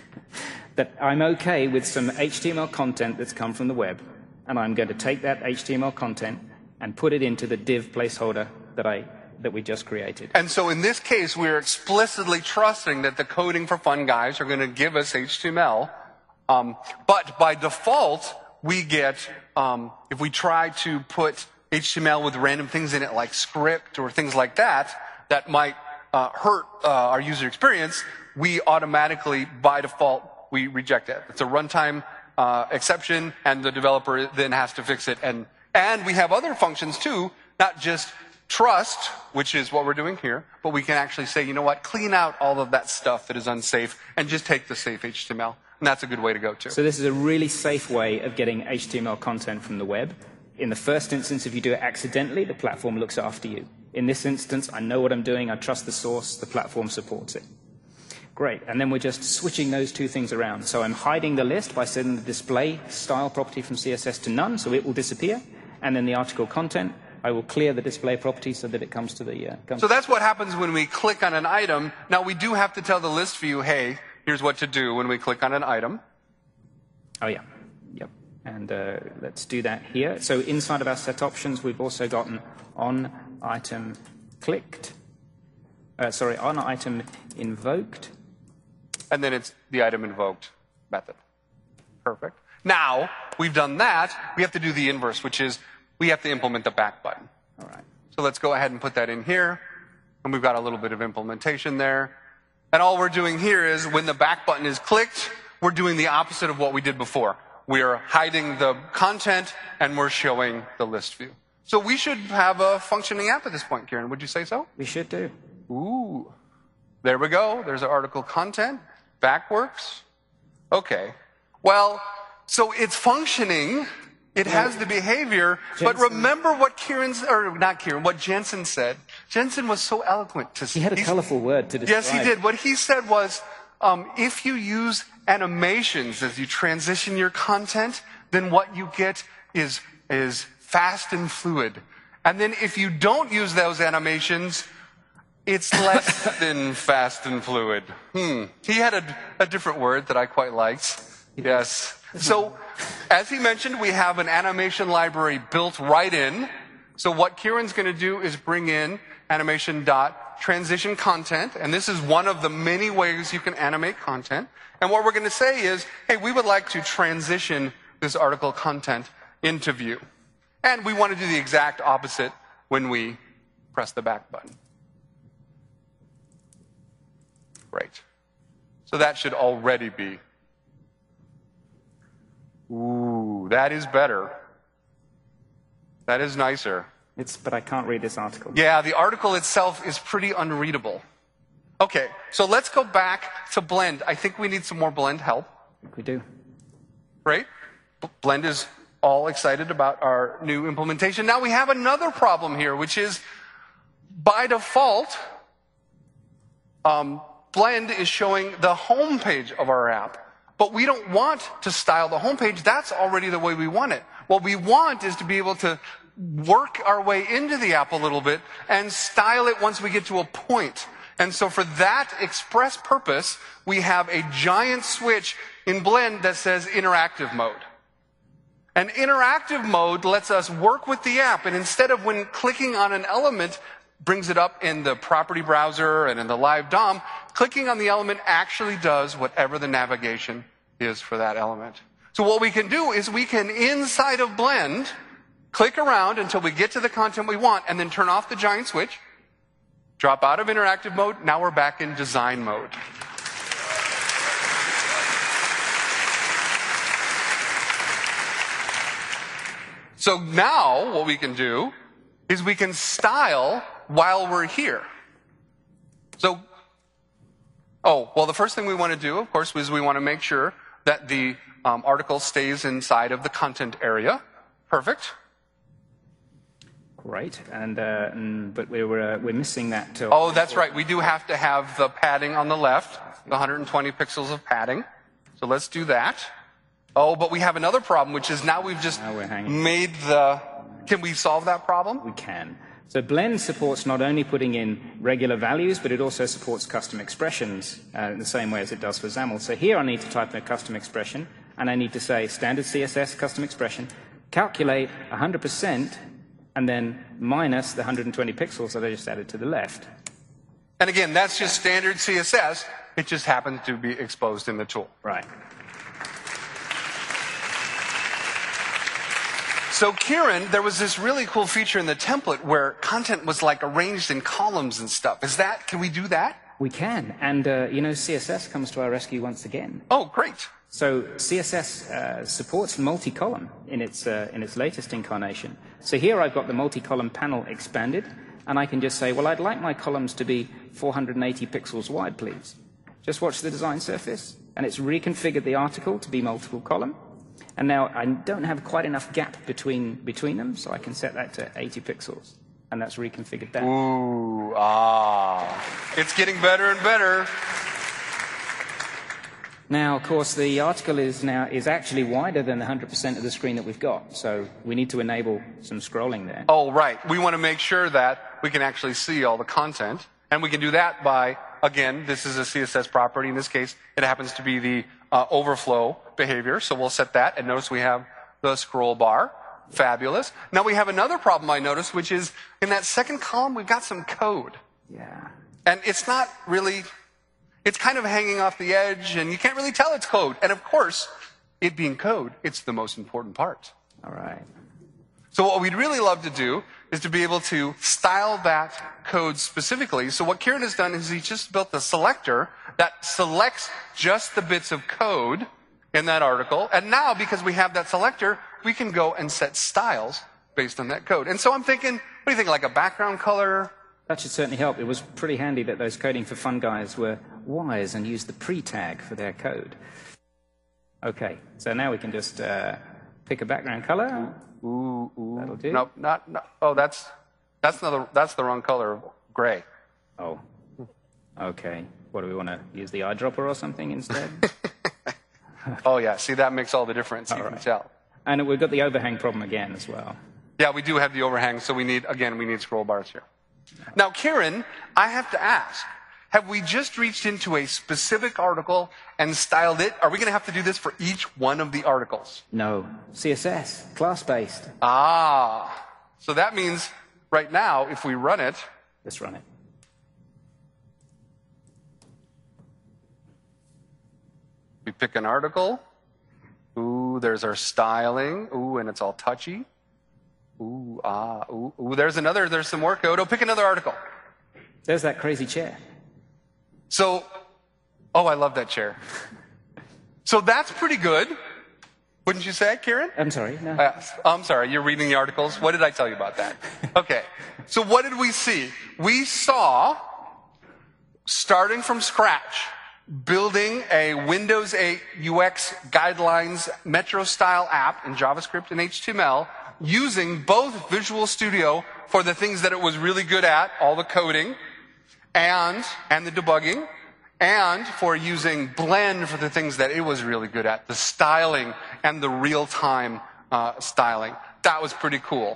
that I'm okay with some H T M L content that's come from the web, and I'm going to take that H T M L content and put it into the div placeholder that I that we just created. And so in this case, we're explicitly trusting that the Coding for Fun guys are going to give us H T M L, um, but by default, we get, um, if we try to put H T M L with random things in it like script or things like that, that might uh, hurt uh, our user experience, we automatically, by default, we reject it. It's a runtime uh, exception, and the developer then has to fix it. And, and we have other functions too, not just trust, which is what we're doing here, but we can actually say, you know what, clean out all of that stuff that is unsafe and just take the safe H T M L. And that's a good way to go, too. So this is a really safe way of getting H T M L content from the web. In the first instance, if you do it accidentally, the platform looks after you. In this instance, I know what I'm doing, I trust the source, the platform supports it. Great, and then we're just switching those two things around. So I'm hiding the list by setting the display style property from C S S to none, so it will disappear. And then the article content, I will clear the display property so that it comes to the... Uh, comes so that's what happens when we click on an item. Now, we do have to tell the list view, hey, here's what to do when we click on an item. Oh, yeah. Yep. And uh, let's do that here. So inside of our set options, we've also gotten on item clicked. Uh, sorry, on item invoked. And then it's the item invoked method. Perfect. Now, we've done that. We have to do the inverse, which is we have to implement the back button. All right. So let's go ahead and put that in here. And we've got a little bit of implementation there. And all we're doing here is when the back button is clicked, we're doing the opposite of what we did before. We are hiding the content and we're showing the list view. So we should have a functioning app at this point, Kieran. Would you say so? We should do. Ooh. There we go. There's our article content. Back works. Okay. Well, so it's functioning. It has the behavior, Jensen. but remember what Kieran's, or not Kieran, what Jensen said. Jensen was so eloquent to He had a colorful word to describe. Yes, he did. What he said was, um, if you use animations as you transition your content, then what you get is, is fast and fluid. And then if you don't use those animations, it's less than fast and fluid. Hmm. He had a, a different word that I quite liked. Yes. So, as he mentioned, we have an animation library built right in. So what Kieran's going to do is bring in animation.transition content. And this is one of the many ways you can animate content. And what we're going to say is, hey, we would like to transition this article content into view. And we want to do the exact opposite when we press the back button. Great. So that should already be. Ooh, that is better. That is nicer. It's, but I can't read this article. Yeah, the article itself is pretty unreadable. Okay, so let's go back to Blend. I think we need some more Blend help. I think we do. Great. Blend is all excited about our new implementation. Now we have another problem here, which is by default, um, Blend is showing the home page of our app. But we don't want to style the home page. That's already the way we want it. What we want is to be able to work our way into the app a little bit and style it once we get to a point. And so for that express purpose, we have a giant switch in Blend that says interactive mode. And interactive mode lets us work with the app, and instead of when clicking on an element brings it up in the property browser and in the live D O M, clicking on the element actually does whatever the navigation is for that element. So what we can do is we can, inside of Blend, click around until we get to the content we want, and then turn off the giant switch, drop out of interactive mode. Now we're back in design mode. So now what we can do is we can style while we're here. So, oh, well, the first thing we want to do, of course, is we want to make sure that the um, article stays inside of the content area. Perfect. Great. And, uh, and but we were, uh, we're missing that. Till oh, that's right. We do have to have the padding on the left, the one hundred twenty pixels of padding. So let's do that. Oh, but we have another problem, which is now we've just now we're hanging. made the... Can we solve that problem? We can. So Blend supports not only putting in regular values, but it also supports custom expressions uh, in the same way as it does for XAML. So here I need to type in a custom expression, and I need to say standard C S S custom expression, calculate one hundred percent, and then minus the one hundred twenty pixels that I just added to the left. And again, that's just standard C S S. It just happens to be exposed in the tool. Right. So Kieran, there was this really cool feature in the template where content was like arranged in columns and stuff. Is that, can we do that? We can. And, uh, you know, C S S comes to our rescue once again. Oh, great. So C S S uh, supports multi-column in its, uh, in its latest incarnation. So here I've got the multi-column panel expanded, and I can just say, well, I'd like my columns to be four hundred eighty pixels wide, please. Just watch the design surface, and it's reconfigured the article to be multiple column. And now I don't have quite enough gap between, between them, so I can set that to eighty pixels. And that's reconfigured down. Ooh, ah. It's getting better and better. Now, of course, the article is now is actually wider than the one hundred percent of the screen that we've got. So we need to enable some scrolling there. Oh, right. We want to make sure that we can actually see all the content. And we can do that by, again, this is a C S S property. In this case, it happens to be the uh, overflow behavior. So we'll set that. And notice we have the scroll bar. Fabulous. Now we have another problem I noticed, which is in that second column, we've got some code. Yeah. And it's not really, it's kind of hanging off the edge, and you can't really tell it's code. And of course, it being code, it's the most important part. All right. So what we'd really love to do is to be able to style that code specifically. So what Kieran has done is he just built a selector that selects just the bits of code in that article. And now, because we have that selector, we can go and set styles based on that code. And so I'm thinking, what do you think, like a background color? That should certainly help. It was pretty handy that those Coding for Fun guys were wise and used the pre-tag for their code. Okay, so now we can just uh, pick a background color. Ooh, ooh. That'll do. Nope, not, not, oh, that's, that's, not the, that's the wrong color of gray. Oh, okay. What do we want to use, the eyedropper or something instead? Oh, yeah, see, that makes all the difference, you all can right. tell. And we've got the overhang problem again as well. Yeah, we do have the overhang, so we need, again, we need scroll bars here. Now, Karen, I have to ask, have we just reached into a specific article and styled it? Are we going to have to do this for each one of the articles? No. C S S, class-based. Ah, so that means right now, if we run it... Let's run it. We pick an article. Ooh, there's our styling. Ooh, and it's all touchy. Ooh, ah, ooh, ooh, there's another, there's some more code. Oh, pick another article. There's that crazy chair. So, oh, I love that chair. So that's pretty good. Wouldn't you say, Kieran? I'm sorry, no. Uh, I'm sorry, you're reading the articles. What did I tell you about that? Okay. So what did we see? We saw, starting from scratch, building a Windows eight U X guidelines Metro style app in JavaScript and H T M L using both Visual Studio for the things that it was really good at, all the coding, and, and the debugging, and for using Blend for the things that it was really good at, the styling and the real-time uh, styling. That was pretty cool.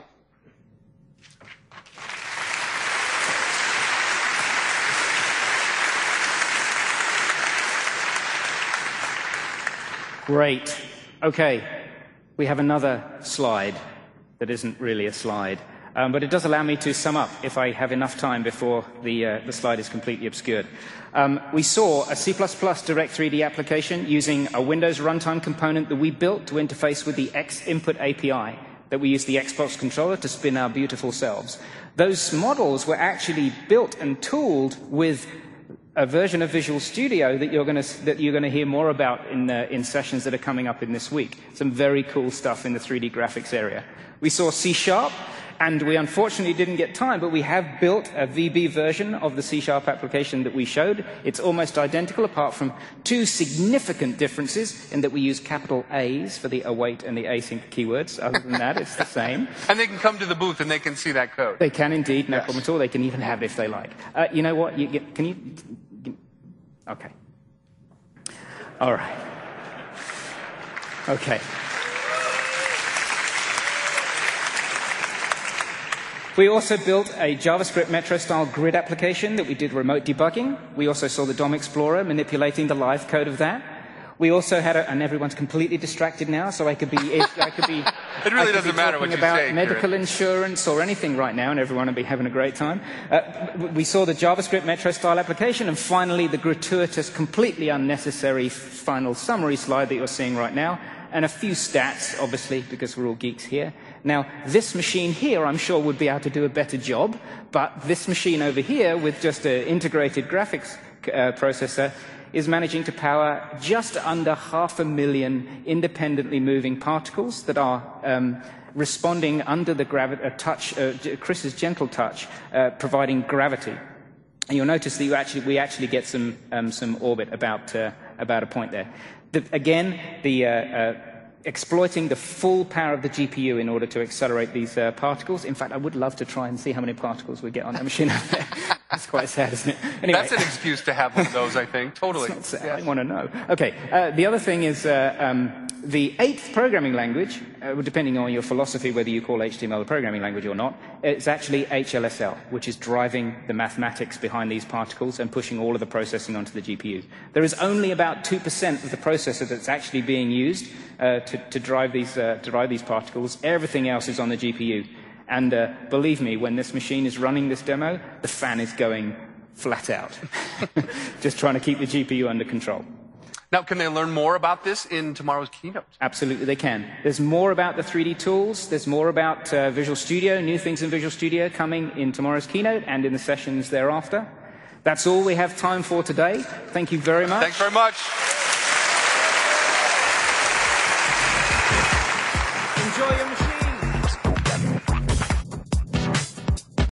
Great. Okay, we have another slide that isn't really a slide, um, but it does allow me to sum up if I have enough time before the, uh, the slide is completely obscured. Um, we saw a C plus plus Direct three D application using a Windows runtime component that we built to interface with the X input A P I that we use the Xbox controller to spin our beautiful selves. Those models were actually built and tooled with a version of Visual Studio that you're going to, that you're going to hear more about in, uh, in sessions that are coming up in this week. Some very cool stuff in the three D graphics area. We saw C Sharp, and we unfortunately didn't get time, but we have built a V B version of the C Sharp application that we showed. It's almost identical, apart from two significant differences in that we use capital A's for the await and the async keywords. Other than that, it's the same. And they can come to the booth and they can see that code. They can indeed, no yes. problem at all. They can even have it if they like. Uh, you know what? You, you, can you... Okay. All right. Okay. We also built a JavaScript Metro-style grid application that we did remote debugging. We also saw the D O M Explorer manipulating the live code of that. We also had a, and everyone's completely distracted now, so I could be, I could be, it really I could doesn't be matter what talking you about say, medical Kieran. insurance or anything right now, and everyone will be having a great time. Uh, we saw the JavaScript Metro-style application, and finally the gratuitous, completely unnecessary final summary slide that you're seeing right now, and a few stats, obviously, because we're all geeks here. Now, this machine here, I'm sure, would be able to do a better job, but this machine over here, with just an integrated graphics uh, processor, is managing to power just under half a million independently moving particles that are um, responding under the gravi uh, touch, uh, Chris's gentle touch, uh, providing gravity. And you'll notice that you actually, we actually get some, um, some orbit about, uh, about a point there. The, again, the uh, uh, exploiting the full power of the G P U in order to accelerate these uh, particles. In fact, I would love to try and see how many particles we get on that machine out there. That's quite sad, isn't it? Anyway. That's an excuse to have one of those, I think. Totally. It's not sad. Yes. I want to know. Okay. Uh, the other thing is uh, um, the eighth programming language, uh, depending on your philosophy whether you call H T M L a programming language or not, it's actually H L S L, which is driving the mathematics behind these particles and pushing all of the processing onto the G P U. There is only about two percent of the processor that's actually being used uh, to, to, drive these, uh, to drive these particles. Everything else is on the G P U. And uh, believe me, when this machine is running this demo, the fan is going flat out, just trying to keep the G P U under control. Now, can they learn more about this in tomorrow's keynote? Absolutely, they can. There's more about the three D tools. There's more about uh, Visual Studio, new things in Visual Studio coming in tomorrow's keynote and in the sessions thereafter. That's all we have time for today. Thank you very much. Thanks very much.